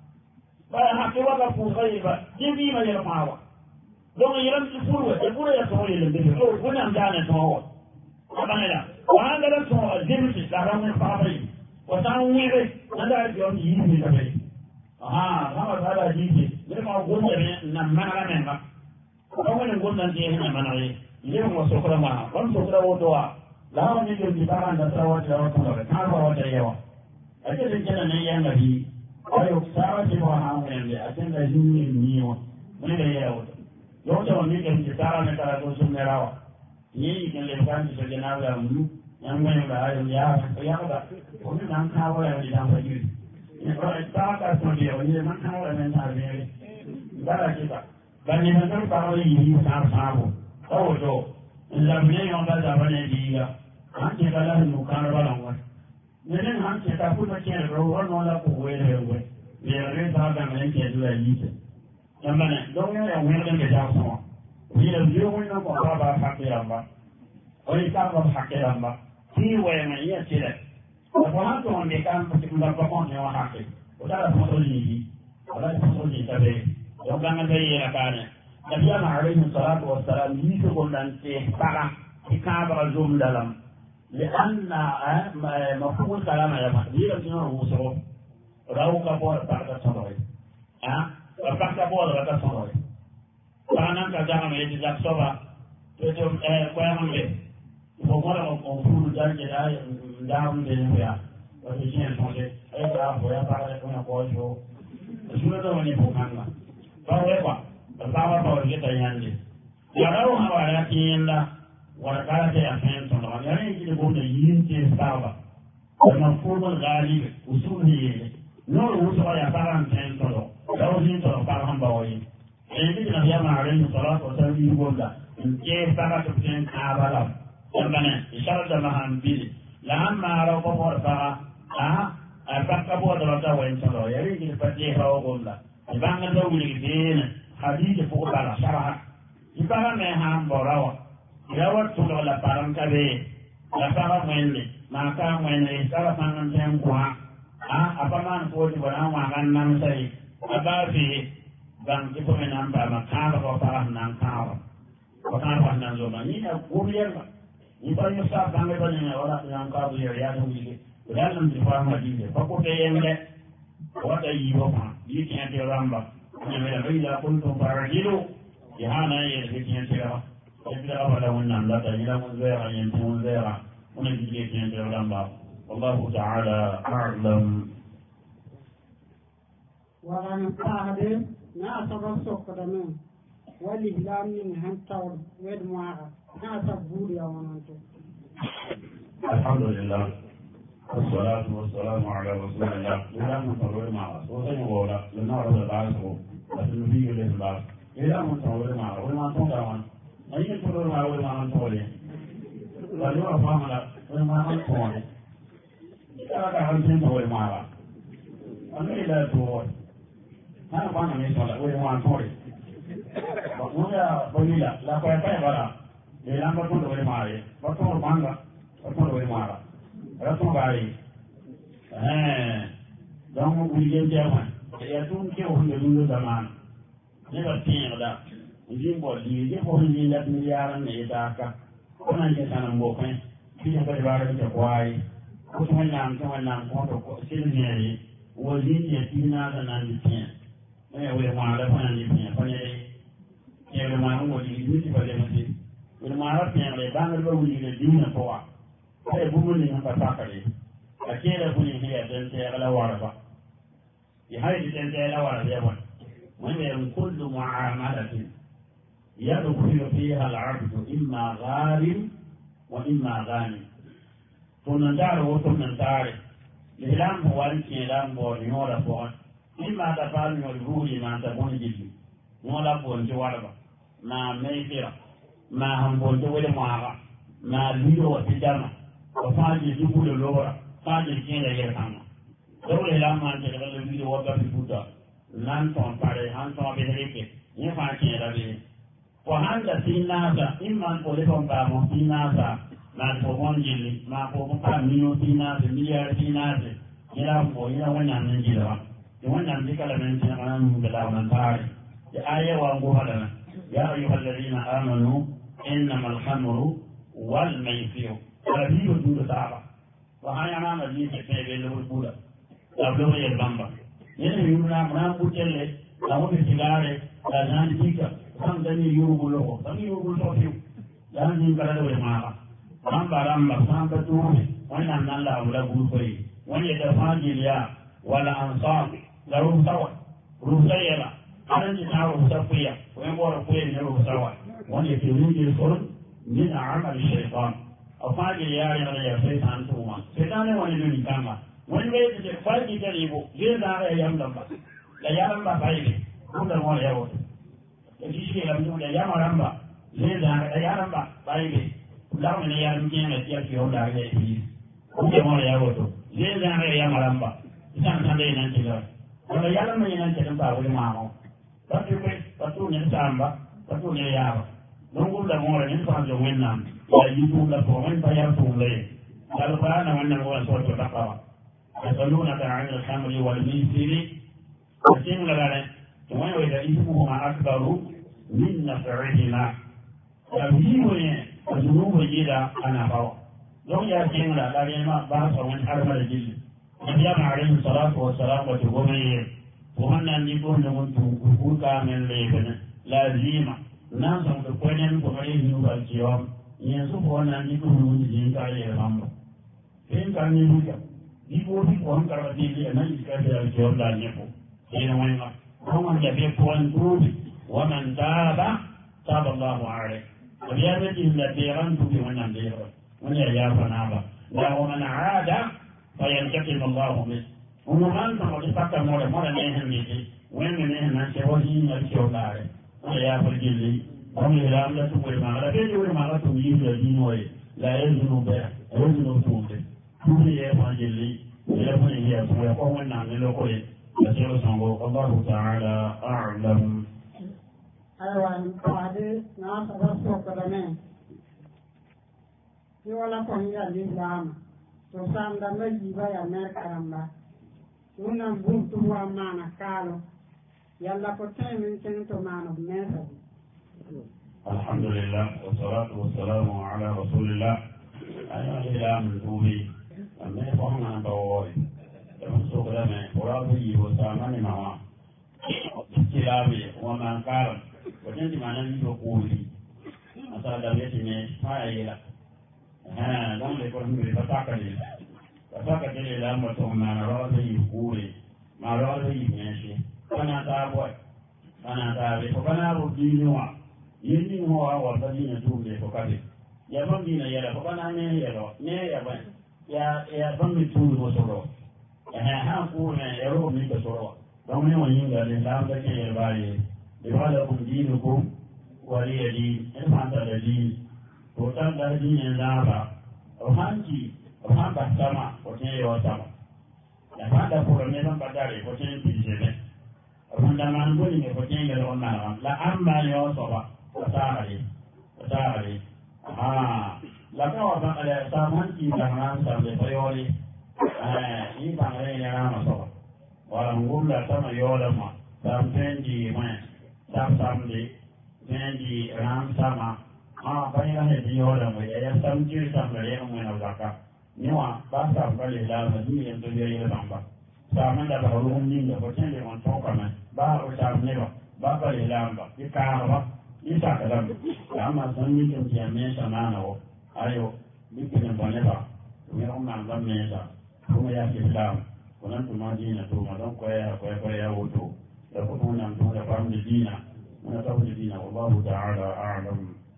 قال حكي وات فوز غيبا جيبي ما يرفعوا دون يلم تفوه يقول يا سوى يلم بنتي ونعم جانا سوى أبنى لا وهذا لا سوى الجبس لا من صحابين وتعويره هذا اليوم يجي تبعي هذا هذا يجي لما قلنا نمنا لنا أولا قلنا نجيه نمنا اليوم وسكر ما وان سكر وتوا لا نجي نجيبها نسوى تلوى تلوى كاروا وتيوا أجل الجنة نيجي نبي أيوة سارة جوا هامين لي أجل نجيني نيو من يجيوا يوم جوا نيجي نجيبها نكرا توسم نراوا يجي كنلبكان تسجنا ولا ملو yang mana ada ya apa? Orang nak kawal yang tidak baju. Orang tak kasih dia, orang nak kawal yang tak baju. Dah kita. Dan yang nak kawal ini sama. Tahu tu. Zaman yang dah zaman dia. Hanya kalau nukan balang. Nenek hanya tak pun macam orang orang kuat lewe. Dia tak ada yang jadi lagi. Yang mana? Dongnya yang mana yang semua. Dia nak apa hak dia apa? Orang tak apa hak dia apa? Ini wajah ia tidak. Kalau tu orang dekan pasti berpakaian yang hak. Udah masuk ini, tapi orang yang saya katakan, Nabi Muhammad SAW ini sebenarnya sekarang dikabur zoom dalam. Karena mafhum kalam ya dia punya usul. Rau kapur tak tersampai. Tak kapur tak tersampai. Karena kerja kami tidak sobat. Itu kaya kami. Pokoknya orang jadi dalam dunia, orang yang macam, dah boleh pakai punya baju, sura da wani bukanga ba wai ba ba wani ta yande ya rawo hawa ya kinda wala kala ta afen to no ya ne ki ko da yin ce saba da mafhumul ghalib usulhi no usul ya faran ten to da wani to faran ba wai ni da ya ma alayhi salatu wa sallam yi gonda in ke saba to ten kabala yambane isharat da mahan bil lamma raw ko fa fakka bo da ta wa to ya ri ki fati raw gonda ibanga do wuli din hadith fu bala sharaha ibara me han borawa rawat to la param kabe la para mwende maka mwende sala pangan tem kwa apaman ko di bana wa kan nam sai ababi bang ipo me namba makaba ko para nan kawa ko kan wa nan zo mani na kuriya ni pa yo sa bang ba ni ora nan ka bu ya no wi ya nan di fa ma di ko ko te yenge wata yi wo ma yi ti ante ramba ni me la ila kuntum farajilu jihana ye ti ante ramba إذا أبدا وإنهم لا تجد منزيرا ينتهي منزيرا ونجد ينتهي الأنبار والله تعالى أعلم وأنا قاعد ناس رسوك دمين والإسلام من هنتور ويد معها ناس بوري ونانتو الحمد لله والصلاة والسلام على رسول الله إلى من تنور معه وسيقول لنعرض العالم لكن نبيه الإسلام إلى من تنور معه وما تنور أي تقول ما هو ما نقوله فلو أفهم لا ما نقوله إذا كان تقول ما هو أنا إذا تقول أنا ما نقول ولا ما نقوله وأنا بقول لا كوي بلا إذا ما تقول ما هي بتقول ما تقول ما هو رسم بعدي دام ويجي جاهن يا تون كي هو يلون زمان نبتين هذا jimbo li ko ni la miliyaran ne ta ka ona je sanan bo kan fi ko bare ta kwai ko to nan ko to ko sin ne wo li ne tina da nan di tin we ma da fa ni tin fa ne ne ma ngo li ni fa le mati we ma ra tin le ban ro wi ne di na ko wa ai bu mun ni ka ta ka le a ke da bu ni ya den te ala wa ba ya hai den te ala wa ya ba mun ne kullu mu'amalatin يدخل فيها العبد إما غارم وإما غانم تنندار وتنندار الإسلام هو الإسلام ونور فوق إما تفعل والروح ما تكون جدي نولا فوق جواربا ما ميسيرا ما هم فوق جوار معها ما ليو وتجمع وفاجي جبول اللورا فاجي كيلا يرحمه دول الإسلام ما تقبل الفيديو وقف فوتا نانتون فاري هانتون بهريكي يفعل كيلا بيه وهذا سيناسا إما أن تلفون كامو سيناسا ما تفون جلي ما تفون كاميو سيناسا مليار سيناسا إلا فو إلا وانا ننجلوا وانا نذكر من سنقنا من بلا ونطاري آية وانقوها لنا يا أيها الذين آمنوا إنما الخمر والميسير ربيب دون سابا وهاي أنا مجيء سيبه لبربولا أبلغ يربamba ينه يونا منام بوتله لهم بسيغاري لازان بيكا sam dani yurugul ko sam yurugul to fiu dan ni kala do ma ramba sam ba tu wannan nan la wala gul koy wani da fajiliya wala ansar la rusawa rusayla aran ji tawo safiya wani bora koy ne rusawa wani ke rinje sol min amal shaytan afajiliya ya shaytan tuma shaytan ne wani dun kama wani bai da faji da ribo je da ya yamba la yamba bai ko da wani yawo shi ke lamu da yama ramba zai da yaramba bai be lamu ne yarin kin da ya ke wanda ya yi ko da mara ya wato zai da yama ramba idan san dai nan tilawa wanda yaran mai nan tilawa ba wani mamo ba ke ba to ne samba ba to ne yawa don gum da mora ne fa da wannan ya yi to da ko man bayar to le alqur'ana wannan wannan sura ta yasaluna ta'ala al-khamri wal maisiri asin lagare to wani wai da ismuhuma akbaru min naf'ihima tabihu ne azunubu jida ana bawa don ya kin da lare ma ba sa wani harma da jilli nabi alayhi salatu wa salam wa tughmi wannan ni ko da mun ku ka men le bana lazima nan san da kwanen ko mai ni ba ciyo yanzu ko wannan ni ko mun ji ka yi rambo in ka ni duka ni ko an karba ji nan ka da ciyo da ne ko إلى وين هم يبيعون توبي ومن تاب الله عليه وبيابته الذين توبي ونبير ونيا فنابا لا ومن عاد فينتقم الله منه ومن تقول فكر مورا نهن ميتي وين نهن نشوهين الشولاري ويا فرجلي هم يلام لا تقول ما لا تقول ما لا تقول يجين وي لا يزنو به يزنو توبي توبي يا فرجلي يا فرجلي يا فرجلي قوم النام للوكوي يسير سانغو الله تعالى أعلم. أيوة هذه ناس رسول كلامه يولا كونيا الإسلام تسام دم يجيبا يا مكرملا ونام بنتوا معنا كالو يلا كتير من سنتو معنا بنيسا. الحمد لله والصلاة والسلام على رسول الله. أيها الإسلام الكوبي أمي فهمنا بوي مسuk dame orang beri bersama ni mama kirabi waman karam wajen di mana ni dokuli asal dari sini saya lah dan lekor ni berpakat ni dalam macam mana orang beri kuli orang beri ni kana tahu kana bukti nuwa ini nuwa awal tadi ni tu le pokati ya bagi ni ya kana ni ya ban ya bagi tu bosoro ha ku ne yaro mi ka soro don ne wani ga da da da ke baye da wala kun dinu ku wali yadi in ma ta da di to tan da di ne da ba o hanji o han ba sama o ne yo sama da ba da ko ne ban ba da re ko ne ti je ne o da man ko ni ko ne ga on na la amma yo so ba ta re la ka wa ba da ta man ki da ran sa le bayoli ini bangare ni nama so walang gula sama yolama sam tendi man sam di tendi ram sama banyak hedi yolama ya sam jil sam le yang mana zaka niwa bahasa kali dalam ni yang tu dia lamba sama dah baru ni dah macam ni orang tok kan baru sam ni ba kali lamba ikarba isa kadam sama sanni kan dia mesa nano ayo bikin banyak ni orang nambah mesa kuma ya Islam kunan tuma dina to madan koya ya wuto da kuma nan to da fam dina muna tabu dina wallahu ta'ala a'lam.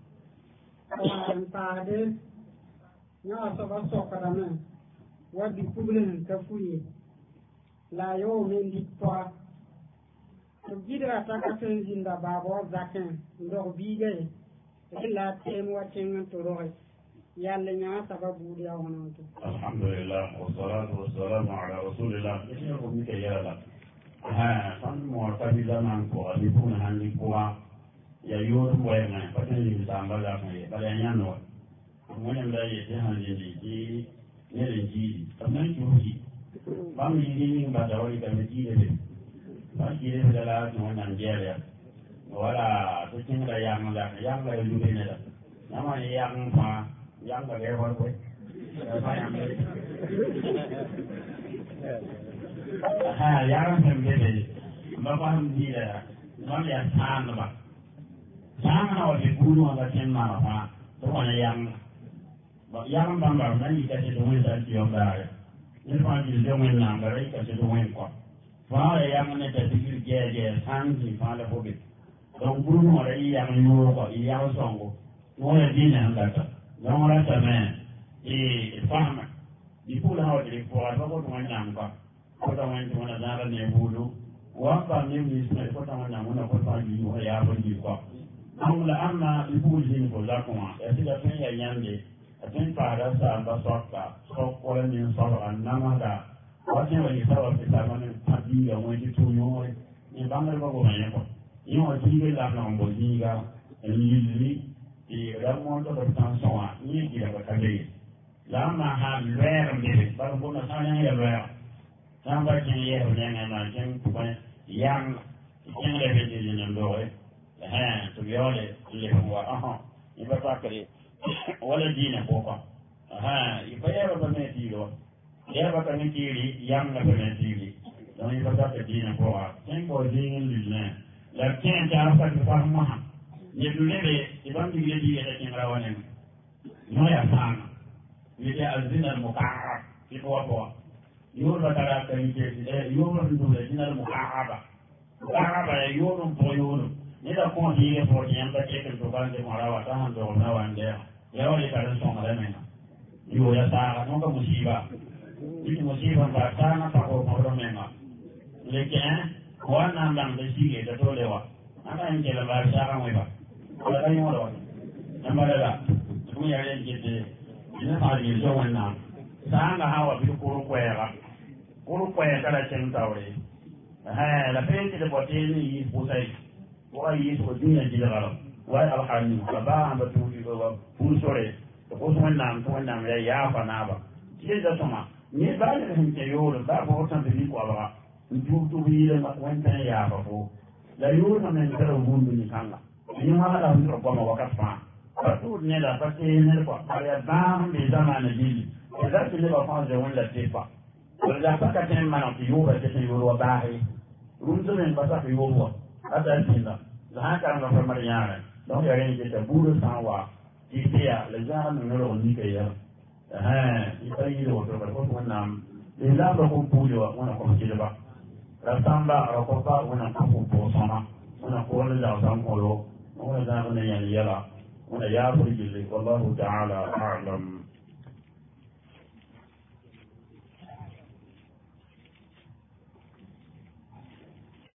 Pade nya so ba so kadame wadi kublen ka fuye la yo men di toa to gidra ta ka sen jinda babo zaken ndo bige illa tem watin to roy yalla nya sababu dia wonon to alhamdulillah wassalatu wassalamu ala rasulillah ini ko mi ke yala san mo ta bi zaman ko ali pun handi ko ya yor mo na pa ni tamba la ko ba ya nyano mo ne da ye te handi di ne rin ji tamai ji ba mi ni ba da wali ka mi ji de ba ji de da la no nan Nigeria wala to kin da yang la lu ne da nama yang pa yang ka lewa ko yang sembele bapak dia nam ya san ba san ha wa guru ga ken ma fa to wana yang bamba nan yi ka te do da ti on da ni fa ji do men na ga rai ka te do men ko fa yang ne ta ti je san ji fa la bobe don guru ma rai yang yo ko yang songo no ya dina ga ta non resta me fahma di pula ha di po ba ko man nam ba ko ta man to na dara ne bulu wa ba ne mi se ko ta man nam na ko ta ji ho ya ba ji ko amma amma di pula din ko la ko ma e ti da pen ya yande a pen pa da sa ba so ka so ko le ni so ba na ma da wa ti wa ni sa wa ti sa ma ne ta di ya mo ti tu yo ni ba ngal ba ko ma ne ko ni wa ti ge la na mo ji ga ni di ramon to bertang soa ni kira berkali lama ha luar ni baru pun asanya ya luar sampai kini ya jangan macam bukan yang lebih di dalam doa tu biole le huwa iba takri wala dina pokok iba ya ba meti lo ya ba meti yang la meti dan iba takri dina pokok tengo dingin lillah lakin ta fa fahma ni lebe ibang bigla di ada yang rawanan no ya sana ni dia azina al-muqarrab fi qawwa يور بتاع كريجة يور ندول جنال مقاعبة يور بيور نيدا كون دي فورتين بتشكل تبان دي مراوا تهم دونا وانده يوري كارن سون لمنا يو يا سارة نوكا مصيبة إيه مصيبة بتاعنا تقول مبرمنا لكن وانا من بسيجي تقولوا أنا إنجي لما سارة ويبا ولا أي مرة نمبر لا كم يعلن جد إن هذا يجونا سانغ هوا بيكورو كويا كلا تنتاوري ها لا فين كده بوتيني يبوساي وأي سودين جدارا وأي الحين كبا عم بتوجي بوسوري تقول نام لا يافا نابا كده تما نبالي هم تيور بابا وصل بيكو أبغى نجوم بيرن وانتن يافا فو لا يور من كده وون بني كانغا إنما هذا هم ربما وقت فان فتور نلا فتين نلقى على بام بزمان جيل إذا تلقى فان زون لا تيفا ولا فكرت إن ما نطيور تسيور وباهي رمزنا بس في يوم هذا الدين لا كان في مريانا لو يعني جت بورو سانوا تيسيا لجان من نلقى نيكيا يبين له تقول ونام إلا لكم بولو ونكم جلبا رسامبا ركوبا ونكم بوسما ونقول لجان كولو ونجان يعني يلا ولا يأخذ جلي والله تعالى أعلم